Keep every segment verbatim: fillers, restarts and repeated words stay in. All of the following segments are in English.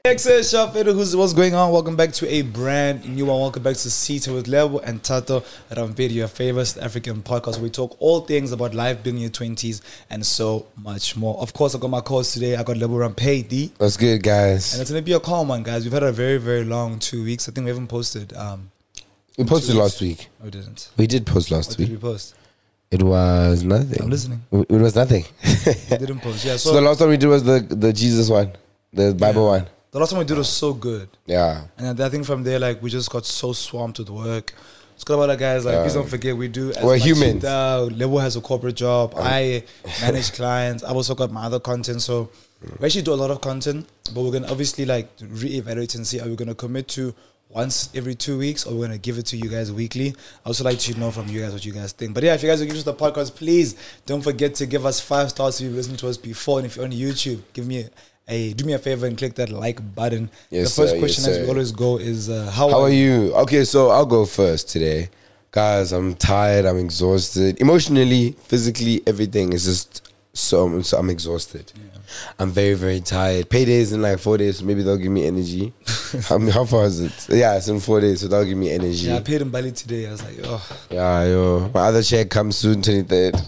Access Shop, who's what's going on? Welcome back to a brand new one. Welcome back to Sita with Lebo and Tato Rampedi, your favorite South African podcast where we talk all things about life, being in your twenties, and so much more. Of course, I got my calls today. I got Lebo Rampedi. What's good, guys? And it's gonna be a calm one, guys. We've had a very, very long two weeks. I think we haven't posted. Um, we posted last week. No, we didn't. We did post last what week. Did we post? It was nothing. I'm listening. It was nothing. We didn't post. Yeah. So, so the last one we did was the the Jesus one, the Bible yeah. one. The last time we did was so good. Yeah. And I think from there, like, we just got so swamped with work. It's good about that, guys. Like, yeah. please don't forget, we do. As We're much humans. Uh, Lebo has a corporate job. Um. I manage clients. I've also got my other content. So we actually do a lot of content, but we're going to obviously, like, reevaluate and see, are we going to commit to once every two weeks or we're going to give it to you guys weekly? I also like to know from you guys what you guys think. But yeah, if you guys are using the podcast, please don't forget to give us five stars if you've listened to us before. And if you're on YouTube, give me a Hey, do me a favor and click that like button. Yes, the first sir, question yes, as we sir. always go is uh, how, How are you? Okay, so I'll go first today. Guys, I'm tired, I'm exhausted. Emotionally, physically, everything is just so, so I'm exhausted. Yeah. I'm very, very tired. Payday's in like four days, so maybe they'll give me energy. I mean, how far is it? Yeah, it's in four days, so they'll give me energy. Yeah, I paid in Bali today. I was like, oh. Yeah, yo. My other check comes soon, twenty-third.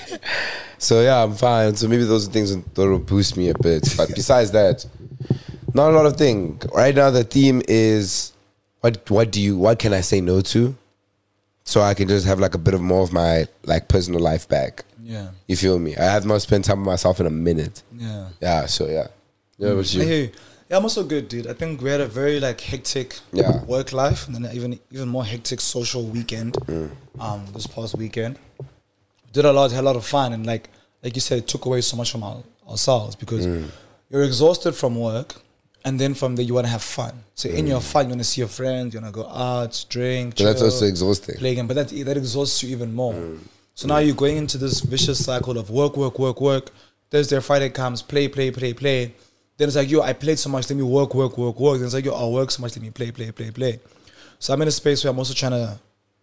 So yeah, I'm fine. So maybe those are things that will boost me a bit. But besides that, not a lot of things. Right now the theme is what what do you what can I say no to? So I can just have like a bit of more of my like personal life back. Yeah. You feel me? I have not spent time with myself in a minute. Yeah. Yeah, so yeah. Yeah, what's you? I hear you. Yeah, I'm also good, dude. I think we had a very like hectic yeah. work life and then even even more hectic social weekend. Mm. Um, this past weekend. Did a lot, had a lot of fun, and like like you said, it took away so much from our, ourselves because mm. you're exhausted from work, and then from there you want to have fun. So mm. in your fun, you want to see your friends, you want to go out, drink. But chill, that's also exhausting. Play again, but that that exhausts you even more. Mm. So now you're going into this vicious cycle of work, work, work, work. Thursday, Friday comes, play, play, play, play. Then it's like, yo, I played so much, let me work, work, work, work. Then it's like, yo, I work so much, let me play, play, play, play. So I'm in a space where I'm also trying to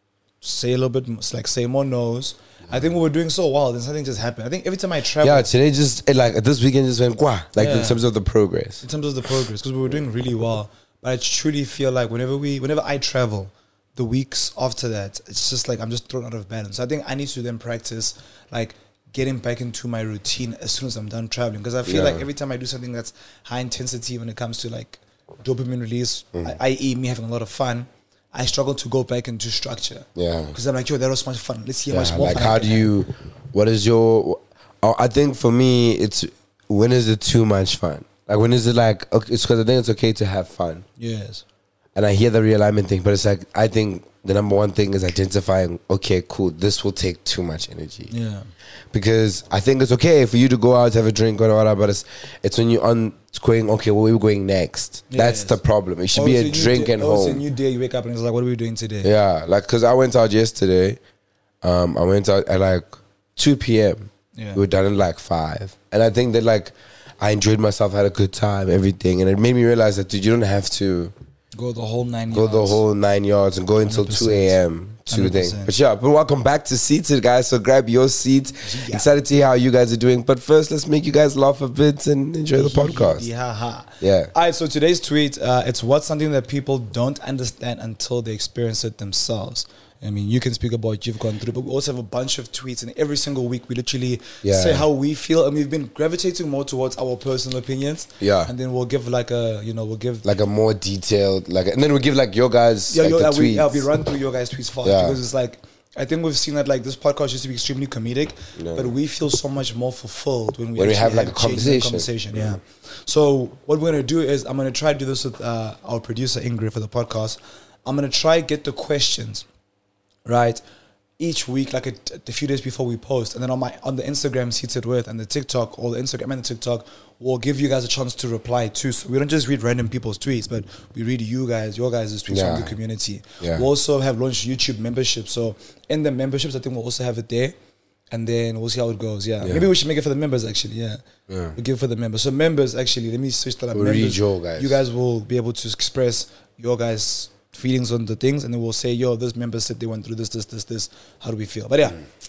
say a little bit, like say more no's. I think we were doing so well, then something just happened. I think every time I travel, yeah, today just like this weekend just went qua, like yeah. in terms of the progress. In terms of the progress, because we were doing really well. But I truly feel like whenever we, whenever I travel, the weeks after that, it's just like I'm just thrown out of balance. So I think I need to then practice like getting back into my routine as soon as I'm done traveling, because I feel yeah. like every time I do something that's high intensity when it comes to like dopamine release, mm. that is me having a lot of fun, I struggle to go back into structure. Yeah. Because I'm like, yo, that was so much fun. Let's see how yeah, much more like fun. Like, how do you, what is your, I think for me, it's, when is it too much fun? Like, when is it like, okay, it's because I think it's okay to have fun. Yes. And I hear the realignment thing, but it's like, I think the number one thing is identifying, okay, cool, this will take too much energy. Yeah. Because I think it's okay for you to go out, have a drink, or whatever, but it's, it's when you're on, it's going, okay, where are we going next? Yes. That's the problem. It should oh, be a drink day, and oh, home. It's a new day, you wake up and it's like, what are we doing today? Yeah, like, because I went out yesterday. Um, I went out at like two p.m. Yeah. We were done at like five. And I think that like, I enjoyed myself, had a good time, everything. And it made me realize that, dude, you don't have to go the whole nine go yards. the whole nine yards and go until two a.m. to thing. But yeah, but welcome back to Seated, guys. So grab your seats. Yeah. Excited to hear how you guys are doing. But first, let's make you guys laugh a bit and enjoy the podcast. Yeah. Yeah. All right, so today's tweet, uh, it's what's something that people don't understand until they experience it themselves. I mean, you can speak about what you've gone through, but we also have a bunch of tweets, and every single week we literally yeah. say how we feel, and we've been gravitating more towards our personal opinions. Yeah, and then we'll give like a, you know, we'll give like a more detailed, like, and then we'll give like your guys, yeah, like your, the uh, tweets. We, yeah, we run through your guys' tweets fast yeah. because it's like, I think we've seen that like this podcast used to be extremely comedic, yeah. but we feel so much more fulfilled when we, when we have like have a conversation. conversation. Yeah. So what we're gonna do is I'm gonna try to do this with uh, our producer Ingrid for the podcast. I'm gonna try get the questions right each week, like a, a few days before we post, and then on my on the Instagram Seated With and the TikTok, or the Instagram and the TikTok, we'll give you guys a chance to reply too. So we don't just read random people's tweets, but we read you guys, your guys' tweets yeah. from the community. Yeah. We also have launched YouTube membership. So in the memberships, I think we'll also have it there, and then we'll see how it goes. Yeah, yeah. Maybe we should make it for the members actually. Yeah, yeah. We'll give it for the members. So members, actually, let me switch that up. We'll members, read your guys. You guys will be able to express your guys' feelings on the things, and then we'll say, yo, this member said they went through this, this, this, this. How do we feel? But yeah,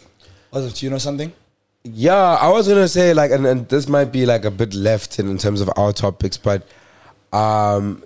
mm. do you know something? Yeah, I was gonna say like, and, and this might be like a bit left in, in terms of our topics, but Um,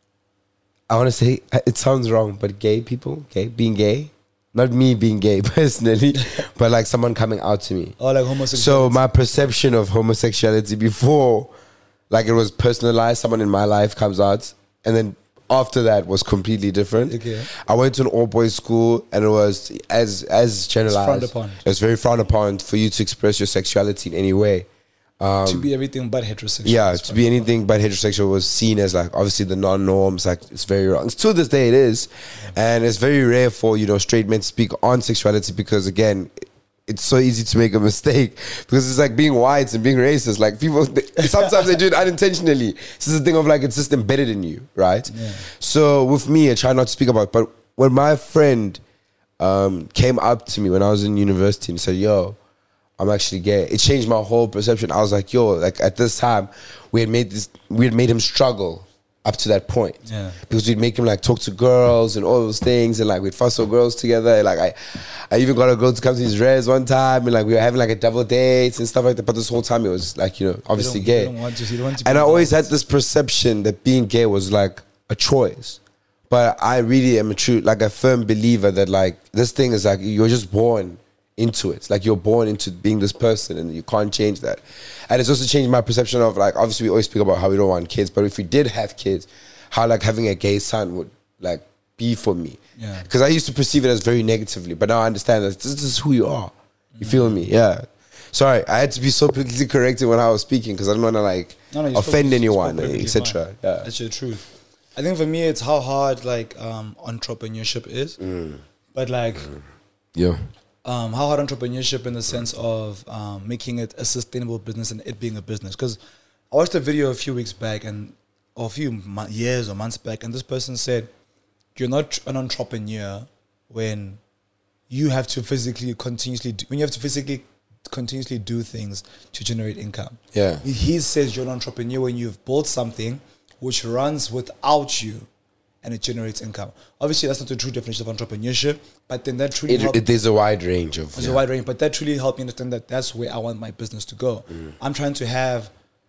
I want to say it sounds wrong, but gay people, gay being gay, not me being gay personally, but like someone coming out to me. Oh, like homosexuality. So my perception of homosexuality before, like it was personalized. Someone in my life comes out, and then after that was completely different. Okay. I went to an all boys school, and it was as as generalized. It's frowned upon. It was very frowned upon for you to express your sexuality in any way. Um, to be everything but heterosexual. Yeah, to be anything but heterosexual was seen as like obviously the non-norms. Like it's very wrong. To this day, it is, and it's very rare for you know straight men to speak on sexuality because again, it's so easy to make a mistake because it's like being white and being racist. Like people, they, sometimes they do it unintentionally. This is the thing of like it's just embedded in you, right? Yeah. So with me, I try not to speak about it, but when my friend um, came up to me when I was in university and said, "Yo, I'm actually gay," it changed my whole perception. I was like, yo, like at this time, we had made this, we had made him struggle up to that point. Yeah. Because we'd make him like talk to girls and all those things, and like we'd fuss with girls together. And, like I, I even got a girl to come to his res one time, and like we were having like a double dates and stuff like that. But this whole time it was like you know obviously You gay. don't want to, you don't want to And be I always involved. had this perception that being gay was like a choice. But I really am a true, like a firm believer that like this thing is like you're just born into it. Like you're born into being this person and you can't change that. And it's also changed my perception of like, obviously we always speak about how we don't want kids, but if we did have kids, how like having a gay son would like be for me. Yeah. Because I used to perceive it as very negatively, but now I understand that this is who you are. You feel me? Yeah. Sorry, I had to be so politically corrected when I was speaking because I don't want to like No, no, you spoke- offend you spoke anyone, perfectly et cetera. fine. Yeah. That's the truth. I think for me, it's how hard like um, entrepreneurship is, Mm. but like Yeah. um, how hard entrepreneurship in the sense of um, making it a sustainable business and it being a business. Because I watched a video a few weeks back and or a few mo- years or months back, and this person said, "You're not an entrepreneur when you have to physically continuously do, when you have to physically continuously do things to generate income." Yeah. He- He says you're an entrepreneur when you've built something which runs without you and it generates income. Obviously, that's not the true definition of entrepreneurship, but then that truly It, helped. it, there's a wide range of. There's yeah. a wide range, but that truly helped me understand that that's where I want my business to go. Mm. I'm trying to have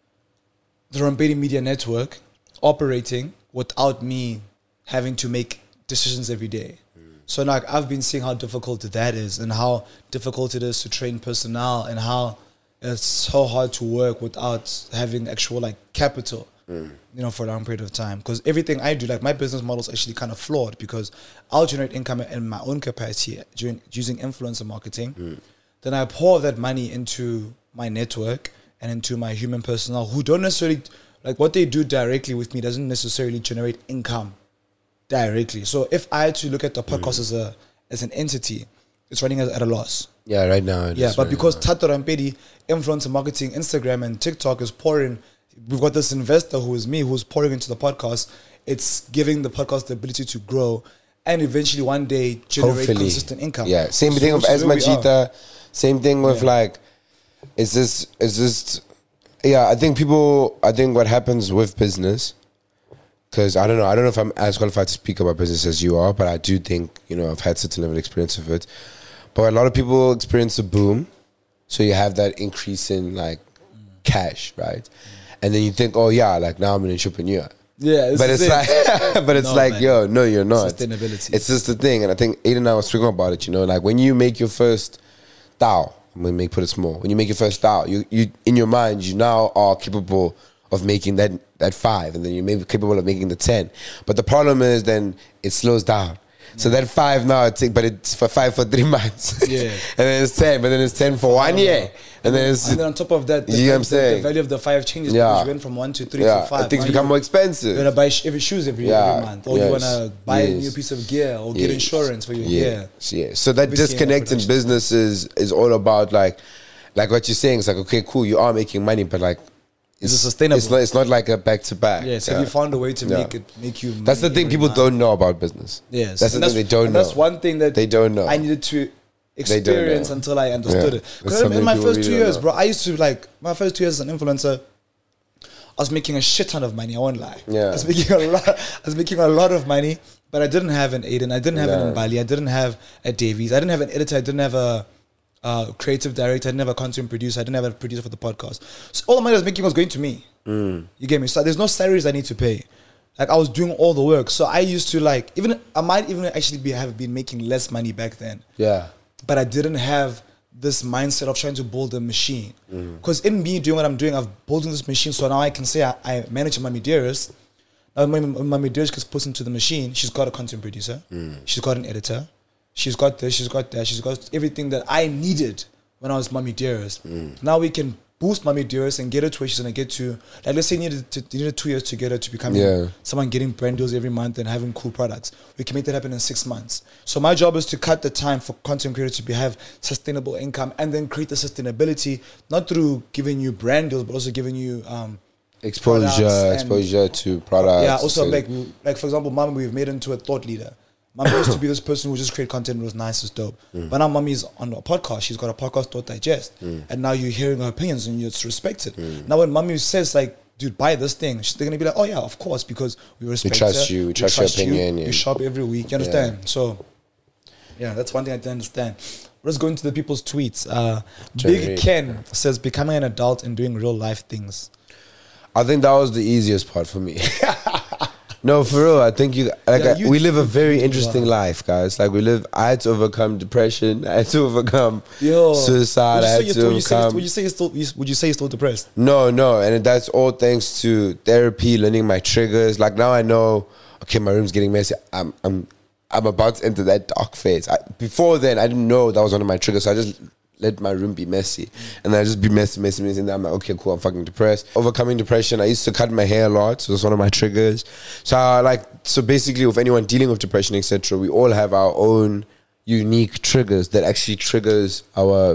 the Rambedi Media Network operating without me having to make decisions every day. Mm. So now I've been seeing how difficult that is and how difficult it is to train personnel and how it's so hard to work without having actual like capital. You know, for a long period of time, because everything I do, like my business model is actually kind of flawed because I'll generate income in my own capacity during, using influencer marketing. Mm. Then I pour that money into my network and into my human personnel who don't necessarily, like what they do directly with me doesn't necessarily generate income directly. So if I had to look at the podcast Mm. as a as an entity, it's running at at a loss. Yeah, right now. it Yeah, is but right because now. Tato Rampedi, influencer marketing, Instagram and TikTok is pouring, we've got this investor who is me who's pouring into the podcast. It's giving the podcast the ability to grow and eventually one day generate Hopefully. consistent income. Yeah, same So thing with which is where we are. Asmachita. Same thing with Yeah. like, it's just, it's just, yeah. I think people. I think what happens with business, because I don't know. I don't know if I'm as qualified to speak about business as you are, but I do think you know I've had such a level of experience of it. But a lot of people experience a boom, so you have that increase in like cash, right? And then you think, oh yeah, like now I'm an entrepreneur. Yeah, But it's like, but it's No, like, man. yo, no, you're not. Sustainability. It's just the thing, and I think Aiden and I was speaking about it. You know, like when you make your first Dao, I'm gonna make put it small. When you make your first Dao, you you in your mind, you now are capable of making that that five, and then you may be capable of making the ten. But the problem is, then it slows down. So that five now, it take, but it's for five for three months. Yeah. and then it's ten, but then it's ten for one year, and then it's And then on top of that, the, You know what I'm the, saying? the value of the five changes Yeah. because you went from one to three yeah, to five. and things Now become you- more expensive. You want to buy sh- every shoes every, Yeah, every month, or you yes, want to buy a yes. new piece of gear, or get Yes. insurance for your gear. Yes, yes. So that Obviously, disconnect in production. business is, is all about like, like what you're saying. It's like, okay, cool, you are making money, but like, Is it sustainable? It's not, it's not like a back to back. Yes, have you found a way to Yeah. make it make you? That's the money thing every people month? don't know about business. Yes, that's the And thing they don't and know. That's one thing that They don't know. I needed to They don't experience know. until I understood Yeah. it. That's Because in something my people first really two don't years, know. bro, I used to like my first two years as an influencer. I was making a shit ton of money. I won't lie. Yeah. I was making a lot. I was making a lot of money, but I didn't have an Aiden. I didn't have Yeah. an Mbali. I didn't have a Davies. I didn't have an editor. I didn't have a uh, creative director. I didn't have a content producer. I didn't have a producer for the podcast. So all the money I was making was going to me. Mm. You get me? So there's no salaries I need to pay. Like I was doing all the work. So I used to like, even, I might even actually be have been making less money back then. Yeah. But I didn't have this mindset of trying to build a machine. Because mm. in me doing what I'm doing, I've built this machine. So now I can say I, I manage Mommy Dearest. Now when Mommy Dearest gets put into the machine, she's got a content producer. Mm. She's got an editor. She's got this, she's got that. She's got everything that I needed when I was Mommy Dearest. Mm. Now we can boost Mommy Dearest and get her to where she's going to get to. Like let's say you needed, to, you needed two years to get her to becoming yeah. someone getting brand deals every month and having cool products. We can make that happen in six months. So my job is to cut the time for content creators to be, have sustainable income and then create the sustainability, not through giving you brand deals, but also giving you um, exposure, exposure to products. Yeah, also like, like for example, Mommy, we've made her into a thought leader. Mommy used to be this person who just create content and was nice, was dope. Mm. But now Mommy's on a podcast. She's got a podcast, Thought Digest. Mm. And now you're hearing her opinions and it's respected. Mm. Now when Mommy says like, dude, buy this thing, they're going to be like, oh yeah, of course, because we respect we trust her. you, we, we trust, trust your opinion. You, yeah. you shop every week, you understand? Yeah. So, yeah, that's one thing I didn't understand. Let's go into the people's tweets. Uh, Big Ken says, becoming an adult and doing real life things. I think that was the easiest part for me. No, for real. I think you like. Yeah, you, I, we live a very interesting wow. life, guys. Like we live. I had to overcome depression. I had to overcome Yo, suicide. I had to still, overcome. Would you say you're still? Would you say you're still depressed? No, no, and that's all thanks to therapy, learning my triggers. Like now I know. Okay, my room's getting messy. I'm, I'm, I'm about to enter that dark phase. I, before then, I didn't know that was one of my triggers. So I just let my room be messy. And then I just be messy, messy, messy. And then I'm like, okay, cool, I'm fucking depressed. Overcoming depression, I used to cut my hair a lot. So that's one of my triggers. So I like, so basically with anyone dealing with depression, et cetera, we all have our own unique triggers that actually triggers our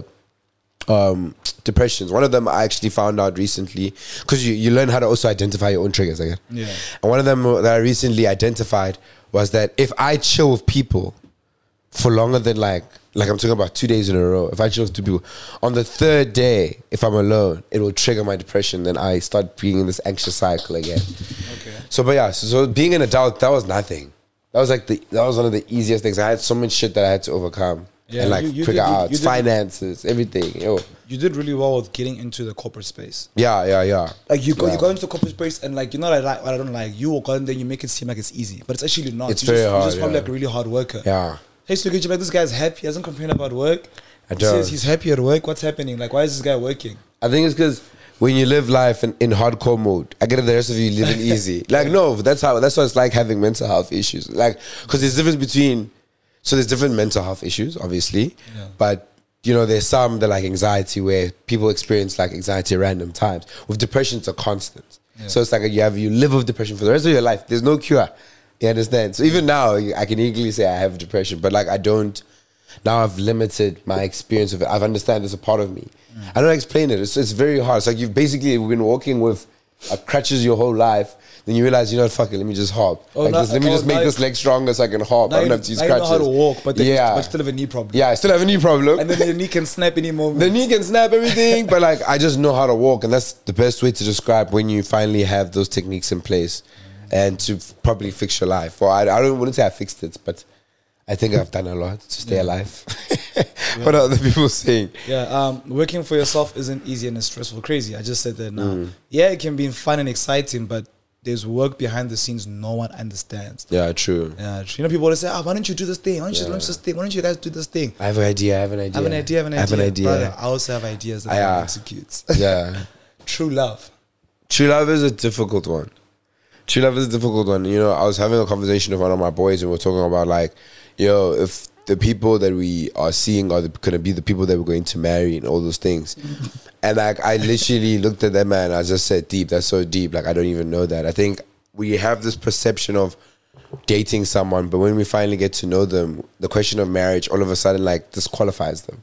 um, depressions. One of them I actually found out recently, because you, you learn how to also identify your own triggers again. Yeah. And one of them that I recently identified was that if I chill with people for longer than like, like I'm talking about two days in a row, if I chill with two people, on the third day, if I'm alone, it will trigger my depression. Then I start being in this anxious cycle again. Okay. So, but yeah, so, so being an adult, that was nothing. That was like the, that was one of the easiest things. I had so much shit that I had to overcome. Yeah, and like you, you figure did, out you, you finances, did, everything. Yo. You did really well with getting into the corporate space. Yeah, yeah, yeah. Like you go, yeah. you go into the corporate space, and like you know, like what I don't like. You walk on, then you make it seem like it's easy, but it's actually not. It's you're very just, hard. You're just probably yeah. like a really hard worker. Yeah. Hey, so look at you, like this guy's happy. He hasn't complained about work. I he don't. says he's happy at work. What's happening? Like, why is this guy working? I think it's because when you live life in, in hardcore mode, I get it. The rest of you living easy. Like no, that's how. That's what it's like having mental health issues. Like because there's difference between. So there's different mental health issues, obviously, yeah. but you know there's some that like anxiety where people experience like anxiety at random times. With depression, it's a constant. Yeah. So it's like you have you live with depression for the rest of your life. There's no cure. You understand? So even now, I can easily say I have depression, but like I don't. Now I've limited my experience of it. I've understand it's a part of me. Mm. I don't explain it. It's it's very hard. It's like you've basically been walking with uh, crutches your whole life. Then you realize, you know what, fuck it, let me just hop. Oh, like not, this, let me oh, just make this leg stronger so I can hop. I don't have to use crutches. I know how to walk, but, then yeah. you, but you still have a knee problem. Yeah, I still have a knee problem. And then the knee can snap any moment. The knee can snap everything, but like I just know how to walk, and that's the best way to describe when you finally have those techniques in place and to probably fix your life. Well, I, I don't wouldn't say I fixed it, but I think I've done a lot to stay yeah. alive. yeah. What are other people saying? Yeah, um, working for yourself isn't easy and it's stressful. Crazy. I just said that now. Mm. Yeah, it can be fun and exciting, but there's work behind the scenes no one understands. Yeah, true. Yeah, true. You know, people always say, oh, why don't you do this thing? Why don't you yeah. launch this thing? Why don't you guys do this thing? I have an idea, I have an idea. I have an idea, I have an idea. I have an idea. Brother, I also have ideas that I yeah. execute. Yeah. True love. True love is a difficult one. True love is a difficult one. You know, I was having a conversation with one of my boys and we we're talking about like, yo, if the people that we are seeing are going to be the people that we're going to marry and all those things. And like, I literally looked at that man, I just said, deep, that's so deep. Like, I don't even know that. I think we have this perception of dating someone, but when we finally get to know them, the question of marriage all of a sudden like disqualifies them.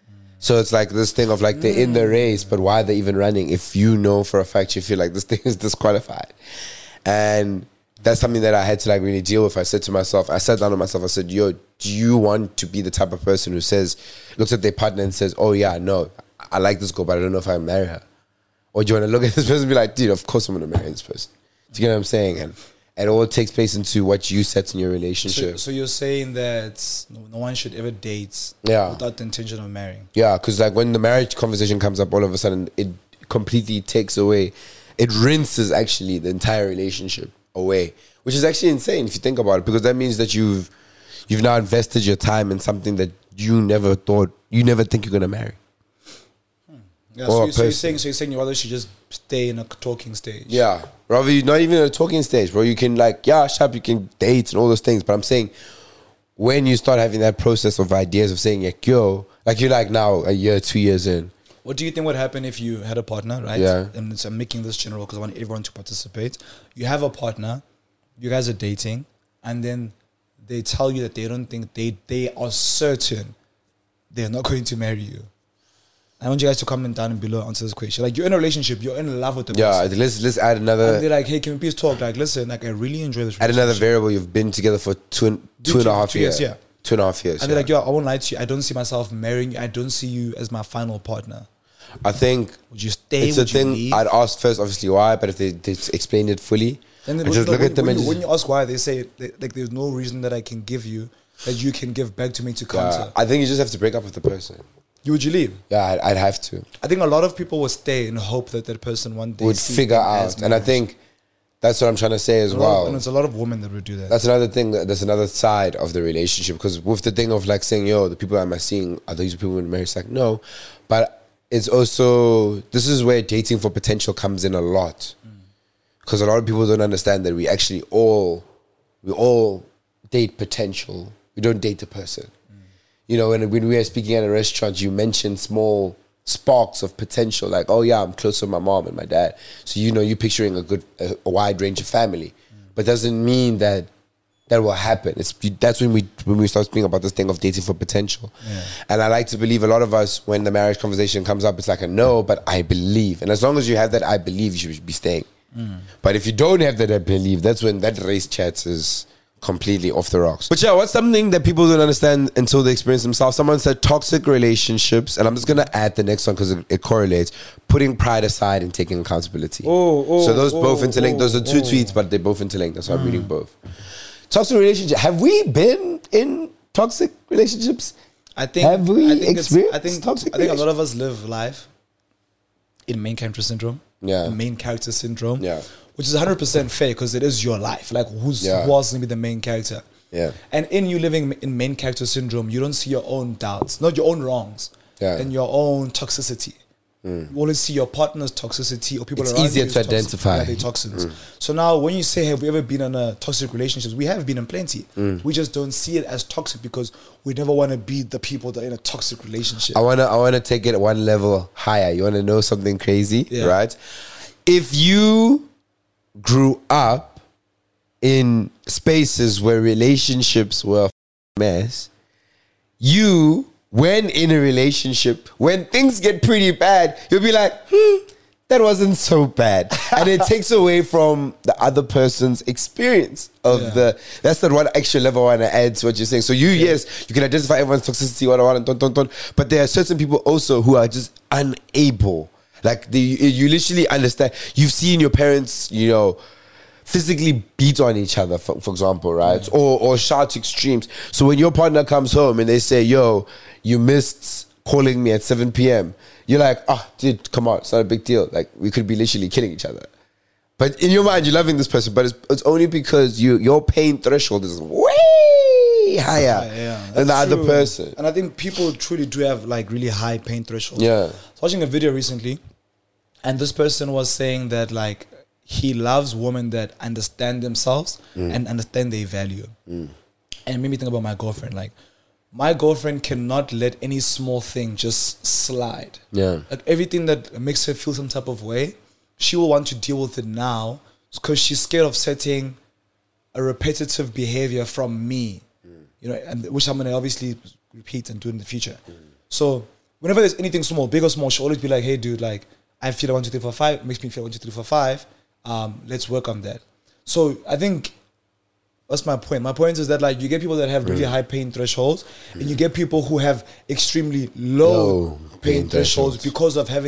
So it's like this thing of like they're in the race, but why are they even running if you know for a fact you feel like this thing is disqualified? And that's something that I had to like really deal with. I said to myself, I sat down to myself, I said, yo, do you want to be the type of person who says, looks at their partner and says, oh yeah, no, I like this girl, but I don't know if I marry her? Or do you want to look at this person and be like, dude, of course I'm going to marry this person? Do you get what I'm saying? And it all takes place into what you set in your So, relationship. so you're saying that no, no one should ever date Yeah. without the intention of marrying. Yeah, because like when the marriage conversation comes up, all of a sudden it completely takes away, it rinses actually the entire relationship away, which is actually insane if you think about it, because that means that you've you've now invested your time in something that you never thought, you never think you're gonna marry. Yeah, Or so, a you, so you're person. saying so you're saying your brother should just stay in a talking stage. Yeah, rather you not even at a talking stage, bro. You can like, yeah, sharp, you can date and all those things. But I'm saying when you start having that process of ideas of saying like, yo, like you're like now a year, two years in. What do you think would happen if you had a partner, right? Yeah. And so I'm making this general because I want everyone to participate. You have a partner, you guys are dating, and then they tell you that they don't think they they are certain they're not going to marry you. I want you guys to comment down and below and answer this question. Like, you're in a relationship, you're in love with the Yeah, person. let's let's add And another they're like, hey, can we please talk? Like, listen, like I really enjoy this add another relationship. variable. You've been together for two and two and a half two years. years, yeah. Two and a half years. And yeah. they're like, yo, I won't lie to you. I don't see myself marrying you. I don't see you as my final partner. I think Would you stay? it's a Would you thing. leave? I'd ask first, obviously, why, but if they, they explained it fully, And then I when, just no, look when, at them when, and you, just, when you ask why, they say that, like there's no reason that I can give you that you can give back to me to counter. yeah, I think you just have to break up with the person. You would you leave? Yeah, I'd, I'd have to. I think a lot of people would stay and hope that that person one day Would sees figure them as out, and I marriage. think that's what I'm trying to say as A lot of- well. and it's a lot of women that would do that. That's another thing. That, that's another side of the relationship. Because with the thing of like saying, "Yo, the people I'm seeing are these people in marriage?" It's like no, but it's also this is where dating for potential comes in a lot. Because a lot of people don't understand that we actually all we all date potential. We don't date a person. You know, when when we were speaking at a restaurant, you mentioned small sparks of potential, like, oh yeah, I'm close to my mom and my dad. So you know, you're picturing a good, a, a wide range of family, but doesn't mean that that will happen. It's that's when we when we start speaking about this thing of dating for potential. Yeah. And I like to believe a lot of us, when the marriage conversation comes up, it's like a no, but I believe. And as long as you have that I believe, you should be staying. Mm. But if you don't have that I believe, that's when that race chats is completely off the rocks. But yeah, what's something that people don't understand until they experience themselves? Someone said toxic relationships, and I'm just gonna add the next one because it, it correlates. Putting pride aside and taking accountability. Oh, oh, so those oh, both interlinked. Those are two oh. tweets, but they both interlinked. That's why I'm reading both. Toxic relationship. Have we been in toxic relationships? I think. Have we I think it's- experienced I think. toxic I think a lot of us live life in main character syndrome. Yeah. Main character syndrome. Yeah. Which is one hundred percent fair because it is your life. Like, who's Yeah. who else going to be the main character? Yeah. And in you living in main character syndrome, you don't see your own doubts, not your own wrongs, Yeah. and your own toxicity. You always see your partner's toxicity or people It's around easier you's to toxic- identify. Yeah, they're toxins. So now, when you say, "Have we ever been in a toxic relationship?" We have been in plenty. We just don't see it as toxic because we never want to be the people that are in a toxic relationship. I wanna I wanna take it one level higher. You wanna know something crazy, Yeah. right? If you grew up in spaces where relationships were a mess, you, when in a relationship, when things get pretty bad, you'll be like, hmm, that wasn't so bad. And it takes away from the other person's experience of Yeah. the, that's the one extra level I want to add to what you're saying. So you, yes, you can identify everyone's toxicity, what I want, don, don, don, but there are certain people also who are just unable. Like, the, you literally understand, you've seen your parents, you know, physically beat on each other, for, for example, right? Yeah. Or, or shout to extremes. So when your partner comes home and they say, yo, you missed calling me at seven p.m., you're like, oh, dude, come on, it's not a big deal. Like, we could be literally killing each other. But in your mind, you're loving this person, but it's, it's only because you your pain threshold is way higher Yeah, yeah, than the that's other true. person. And I think people truly do have like really high pain thresholds. Yeah. I was watching a video recently, and this person was saying that like he loves women that understand themselves and understand their value. And it made me think about my girlfriend. Like, my girlfriend cannot let any small thing just slide. Yeah. Like, everything that makes her feel some type of way, she will want to deal with it now because she's scared of setting a repetitive behavior from me, you know, and which I'm gonna obviously repeat and do in the future. So whenever there's anything small, big or small, she'll always be like, "Hey, dude, like I feel one, two, three, four, five. It makes me feel one, two, three, four, five. Um, let's work on that." So I think that's my point. My point is that like you get people that have really high pain thresholds, and you get people who have extremely low, Low pain, pain thresholds thresholds. because of having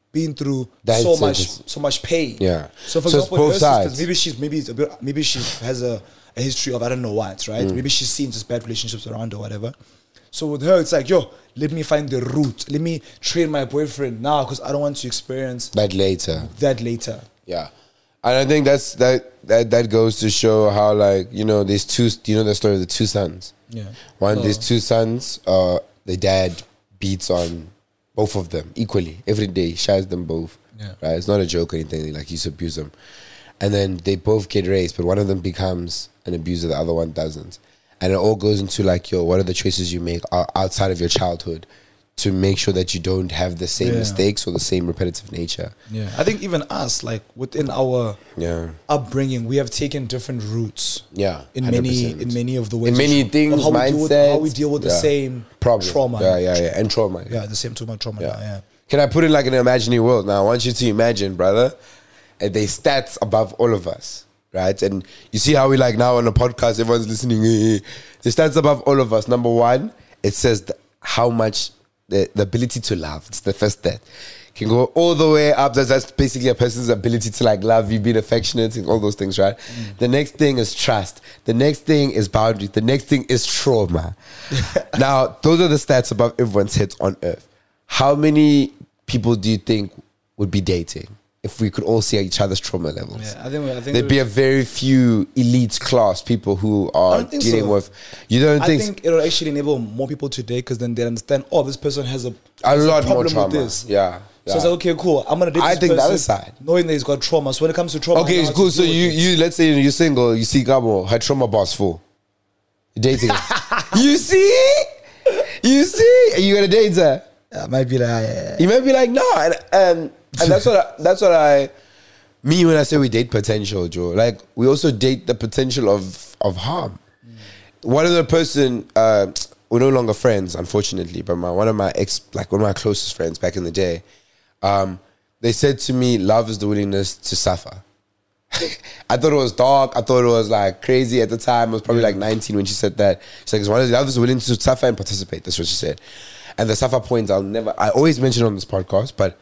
been through That's so it, much just- so much pain. Yeah. So for So it's example, both her sides. sisters, maybe she's maybe it's a bit, maybe she has a, a history of I don't know what, right? Mm. Maybe she's seen just bad relationships around or whatever. So with her, it's like, yo, let me find the root. Let me train my boyfriend now because I don't want to experience That later. that later. Yeah. And I think that's that that that goes to show how, like, you know, there's two, you know the story of the two sons. Yeah. One, Oh. there's two sons, uh, the dad beats on both of them equally every day, shares them both. Yeah. Right? It's not a joke or anything, like, he used to abuse them. And then they both get raised, but one of them becomes an abuser, the other one doesn't. And it all goes into, like, yo, what are the choices you make o- outside of your childhood to make sure that you don't have the same Yeah. mistakes or the same repetitive nature. Yeah. I think even us, like within our Yeah. upbringing, we have taken different routes. Yeah. In one hundred many percent. in many of the ways In many of things, how we deal with, mindsets. how we deal with the Yeah. same Problem. trauma. Yeah, yeah, yeah. And trauma. Yeah, the same trauma, trauma. Yeah. yeah. Can I put it like in an imaginary world? Now, I want you to imagine, brother, and they stats above all of us, right? And you see how we, like, now on the podcast, everyone's listening. The stats above all of us. Number one, it says the, how much, the, the ability to love. It's the first stat. Can go all the way up. That's, that's basically a person's ability to, like, love you, being affectionate, and all those things, right? Mm. The next thing is trust. The next thing is boundaries. The next thing is trauma. Now, those are the stats above everyone's heads on earth. How many people do you think would be dating if we could all see each other's trauma levels? Yeah, I think I think There'd be a very few elite class people who are don't think dealing so. with. You don't I think, think it'll actually enable more people to date because then they understand. Oh, this person has a, a has lot more problem trauma? with this. Yeah. So it's like, okay, cool. I'm gonna date I this think the person other side. knowing that he's got trauma. So when it comes to trauma, I Okay, know it's how cool. to So deal you, with it. you, let's say you're single, you see Gabo, her trauma boss full. You're dating her. You see? You see? Are you gonna date her? Yeah, might be like, yeah. You might be like, no, and and, and that's what I, that's what I mean when I say we date potential, Joe. Like, we also date the potential of of harm. Mm. One of the person, uh, we're no longer friends, unfortunately, but my one of my ex, like one of my closest friends back in the day, um, they said to me, "Love is the willingness to suffer." I thought it was dark. I thought it was like crazy at the time. I was probably like nineteen when she said that. She's like, "One of love is willing to suffer and participate." That's what she said. And the suffer points I'll never, I always mention on this podcast, but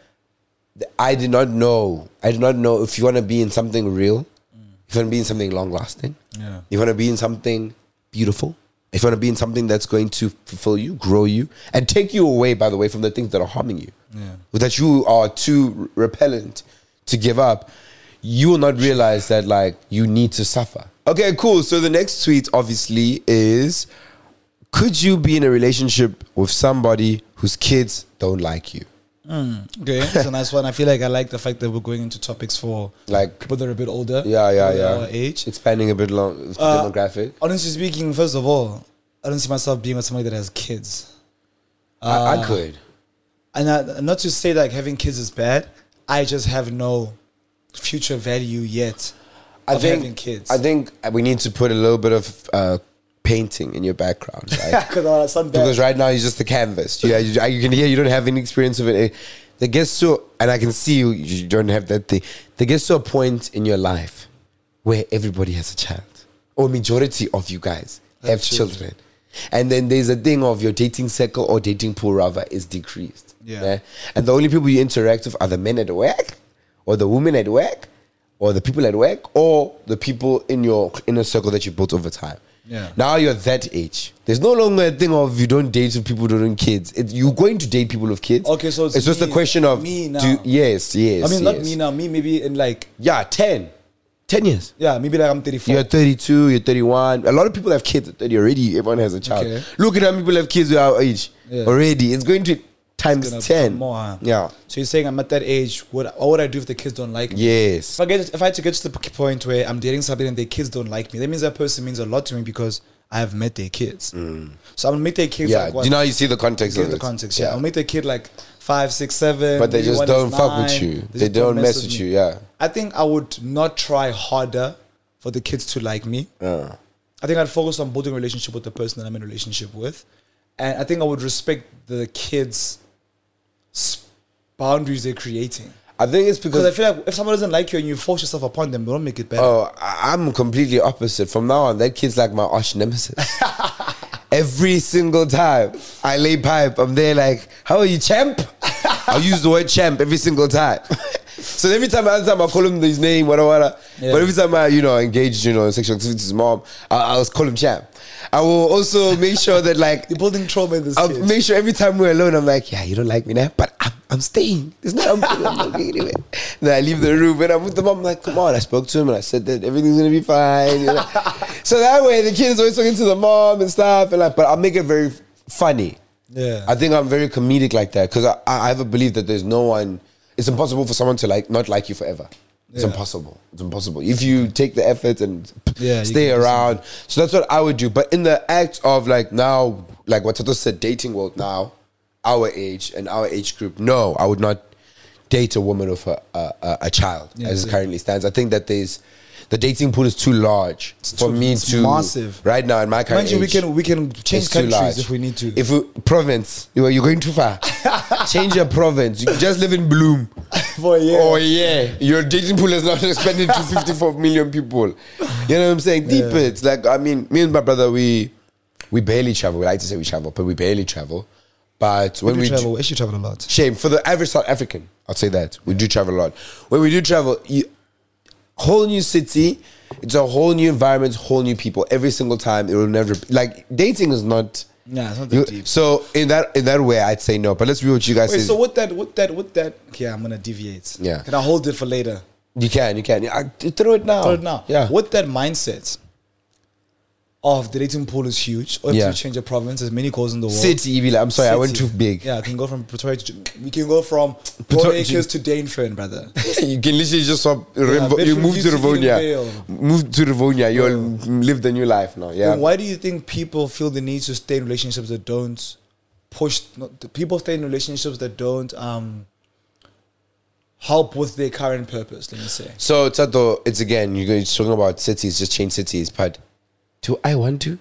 I did not know. I did not know if you want to be in something real, if you want to be in something long lasting, Yeah. if you want to be in something beautiful, if you want to be in something that's going to fulfill you, grow you, and take you away, by the way, from the things that are harming you, Yeah. that you are too repellent to give up, you will not realize that, like, you need to suffer. Okay, cool. So the next tweet, obviously, is, could you be in a relationship with somebody whose kids don't like you? Mm, okay, that's a nice one. I feel like I like the fact that we're going into topics for Like, people that are a bit older. yeah, yeah, people that are yeah. Our age. Expanding a bit long Uh, demographic. Honestly speaking, first of all, I don't see myself being with somebody that has kids. I, I Uh, could. And I, not to say that having kids is bad. I just have no future value yet I of think, having kids. I think we need to put a little bit of uh, painting in your background, right? Because uh, Because right now you're just a canvas. You, you, you can hear you don't have any experience of it. There gets to, and I can see you, you don't have that thing. There gets to a point in your life where everybody has a child, or majority of you guys have, Have children. children. And then there's a thing of your dating circle or dating pool rather is decreased. Yeah. And the only people you interact with are the men at work, or the women at work, or the people at work, or the people in your inner circle that you built over time. Yeah. Now you're that age. There's no longer a thing of you don't date with people who don't have kids. It, you're going to date people with kids. Okay, so it's it's just me- a question of me now. Do, yes, yes. I mean, not yes. me now. Me maybe in like, Yeah, ten. ten years. yeah, maybe like I'm thirty-four. You're thirty-two, you're thirty-one. A lot of people have kids at thirty already. Everyone has a child. Okay. Look at how many people have kids at our age Yeah. already. It's going to times gonna ten. become more, huh? Yeah. So you're saying I'm at that age. What, what would I do if the kids don't like me? Yes. If I get, if I had to get to the point where I'm dating somebody and their kids don't like me, that means that person means a lot to me because I have met their kids. Mm. So I'm gonna meet their kids. Yeah. Like what? Do you know how you see the context Give of the it? context. Yeah. I'll meet their kid like five, six, seven. But they maybe just one is don't fuck with nine. you. They, just don't mess with me. you. Yeah. I think I would not try harder for the kids to like me. Uh. I think I'd focus on building a relationship with the person that I'm in a relationship with. And I think I would respect the kids' s- boundaries they're creating. I think it's Because I because feel like if someone doesn't like you and you force yourself upon them, don't make it better. oh, I- I'm completely opposite. From now on, that kid's like my arch nemesis. Every single time I lay pipe, I'm there like, how are you, champ? I'll use the word champ every single time. So every time, every time I call him his name, whatever, whatever. Yeah. But every time I, you know, engage, you know, in sexual activity with his mom, I, I'll call him champ. I will also make sure that, like, You're building trauma in this I'll kid. make sure every time we're alone, I'm like, yeah, you don't like me now, but I'm, I'm staying. There's no, I'm, I'm not going anywhere. Then I leave the room and I'm with the mom. I'm like, come on. I spoke to him and I said that everything's gonna be fine. You know? So that way, the kid is always talking to the mom and stuff, and like, but I'll make it very funny. Yeah. I think I'm very comedic like that because I, I have a belief that there's no one. It's impossible for someone to like not like you forever. It's Yeah. impossible. It's impossible. If you take the effort and Yeah, you stay can do around. So that's what I would do. But in the act of like now, like what Tato said, dating world now, our age and our age group, no, I would not date a woman with a, a, a, a child Yeah, as it yeah. currently stands. I think that there's, the dating pool is too large for too- me it's to massive. right now in my current Mind you, we age. can we can change It's too countries large. if we need to. If we, province, you are you're going too far. Change your province. You just live in Bloom. For a year. Oh yeah, your dating pool is not expanded to fifty-four million people. You know what I'm saying? Deep Yeah. it. Like I mean, me and my brother, we we barely travel. We like to say we travel, but we barely travel. But when we, we do travel, do- we actually travel a lot. shame for the average South African, I'll say that we do travel a lot. When we do travel, you, whole new city, it's a whole new environment, whole new people. Every single time, it will never be, like dating is not. Nah, it's not You, that deep. so in that in that way, I'd say no. But let's read what you guys Wait, say. so what that what that what that okay, I'm gonna deviate. Yeah. Can I hold it for later? You can, you can. Yeah, I- throw it now. Throw it now. Yeah. What that mindset of the dating pool is huge. Or if Yeah. you change a province, there's many calls in the world. City, you be like, I'm sorry, I went City. too big. Yeah, I can go from Pretoria to we can go from Pretoria- Broad Acres to Danefern, brother. You can literally just swap. Revo- you Bedford move to used to be in Rivonia. Vale. Move to Rivonia. You'll live the new life now. Yeah. Then why do you think people feel the need to stay in relationships that don't push? Not, the people stay in relationships that don't um help with their current purpose. Let me say. So Tato, it's again, you're going- talking about cities, just change cities. But do I want to?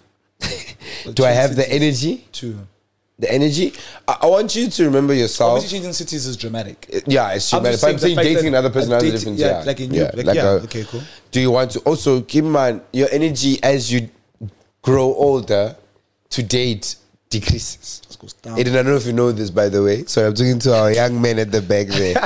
do I change have the cities. energy? Too. The energy? I, I want you to remember yourself. Obviously, changing cities is dramatic. Yeah, it's I'm true. But just if I'm saying saying the fact dating that another person, a another dating- difference. yeah, Yeah, like in you- like, yeah, okay, cool. Do you want to also keep in mind your energy as you grow older to date decreases? It goes down. Aiden, I don't know if you know this, by the way. Sorry, I'm talking to our young men at the back there.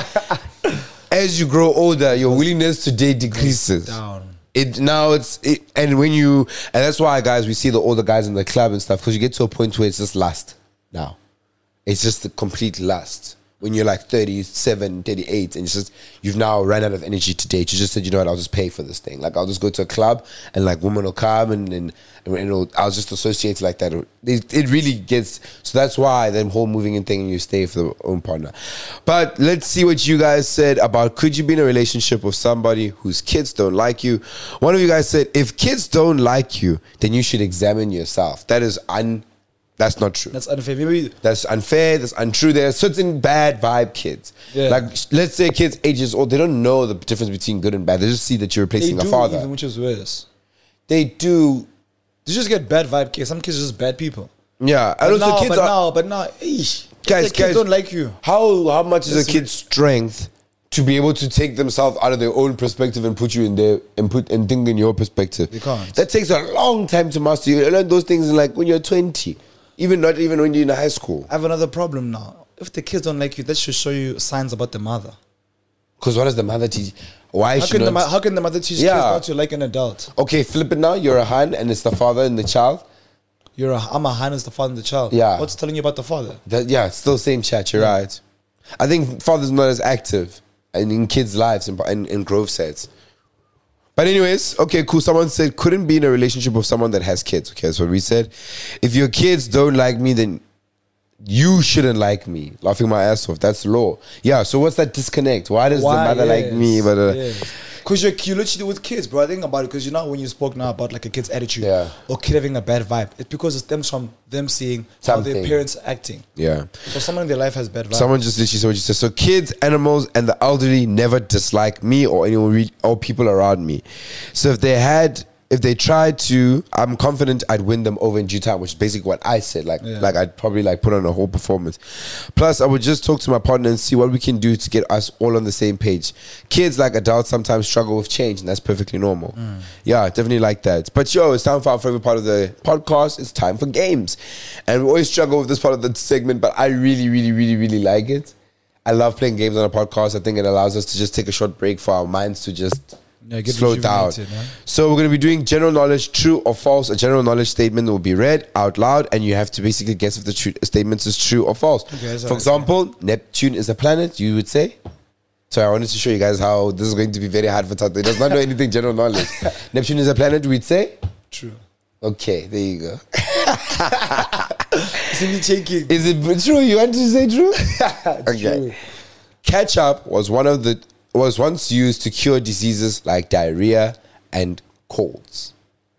As you grow older, your willingness to date decreases. down. It now it's it, and when you and that's why guys we see the older guys in the club and stuff because you get to a point where it's just lust now. It's just the complete lust. When you're like thirty-seven, thirty-eight, and it's just you've now run out of energy to date. You just said, you know what, I'll just pay for this thing. Like I'll just go to a club and like women will come and and, and it'll, I'll just associate like that. It, it really gets so that's why the whole moving in thing and you stay for the own partner. But let's see what you guys said about could you be in a relationship with somebody whose kids don't like you. One of you guys said if kids don't like you, then you should examine yourself. That is un. That's not true. That's unfair. Maybe That's unfair. That's untrue. There are certain bad vibe kids. Yeah. Like, let's say kids ages old, they don't know the difference between good and bad. They just see that you're they replacing do, a father. even which is worse. They do. They just get bad vibe kids. Some kids are just bad people. Yeah. But And also, now, kids but are. now, but now, eesh, Guys, the kids guys. don't like you. How how much is a Listen. kid's strength to be able to take themselves out of their own perspective and put you in their and put and think in your perspective? They can't. That takes a long time to master. You learn those things in like when you're twenty, even not even when you're in high school. I have another problem now. If the kids don't like you, that should show you signs about the mother. Because what does the mother teach? Why How should can, the, not? mo- how can the mother teach Yeah. kids not to like an adult? Okay, flip it now. You're a han, and it's the father and the child. You're a, I'm a hand as the father and the child. Yeah. What's telling you about the father? That, yeah, it's still same chat. You're right. I think father's not as active in, in kids' lives and in, in growth sets. But anyways, okay, cool. Someone said couldn't be in a relationship with someone that has kids. Okay, that's what we said. If your kids don't like me, then you shouldn't like me. Laughing my ass off. That's law. Yeah. So what's that disconnect? Why does Why? the mother like me? But uh, Because you're, you're literally with kids, bro. I think about it because you know when you spoke now about like a kid's attitude Yeah. or kid having a bad vibe, it's because it stems from them seeing how Something. their parents are acting. yeah. So someone in their life has bad vibe. Someone just literally said what you said. So kids, animals, and the elderly never dislike me or anyone re- or people around me. So if they had, if they tried to, I'm confident I'd win them over in due time, which is basically what I said. Like, Yeah. like I'd probably like put on a whole performance. Plus, I would just talk to my partner and see what we can do to get us all on the same page. Kids, like adults, sometimes struggle with change, and that's perfectly normal. Mm. Yeah, definitely like that. But yo, it's time for our favorite part of the podcast. It's time for games, and we always struggle with this part of the segment, but I really, really, really, really like it. I love playing games on a podcast. I think it allows us to just take a short break for our minds to just Yeah, get slow down. rejuvenated, man. So we're going to be doing general knowledge, true or false. A general knowledge statement will be read out loud, and you have to basically guess if the tru- statement is true or false. Okay, that's For alright. example, Neptune is a planet, you would say. So I wanted to show you guys how this is going to be very hard for Tato. He does not know anything general knowledge. Neptune is a planet, we'd say. True. Okay, there you go. See me checking. Is it true? You want to say true? Okay. True. Ketchup was one of the was once used to cure diseases like diarrhea and colds.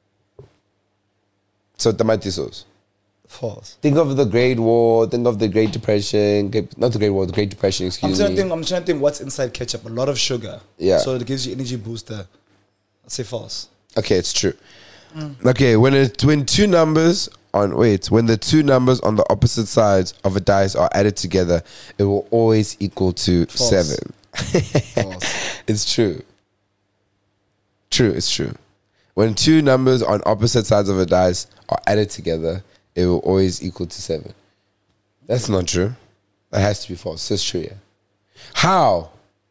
So tomato sauce. False. Think of the Great War. Think of the Great Depression. Not the Great War. The Great Depression. I'm Excuse trying me. to think. I'm trying to think what's inside ketchup. A lot of sugar. Yeah. So it gives you energy booster. I'd say false. Okay, it's true. Okay, when it when two numbers on wait when the two numbers on the opposite sides of a dice are added together, it will always equal to False. seven. False. It's true. True, it's true. When two numbers on opposite sides of a dice are added together, it will always equal to seven. That's not true. That has to be false. That's true, yeah. How?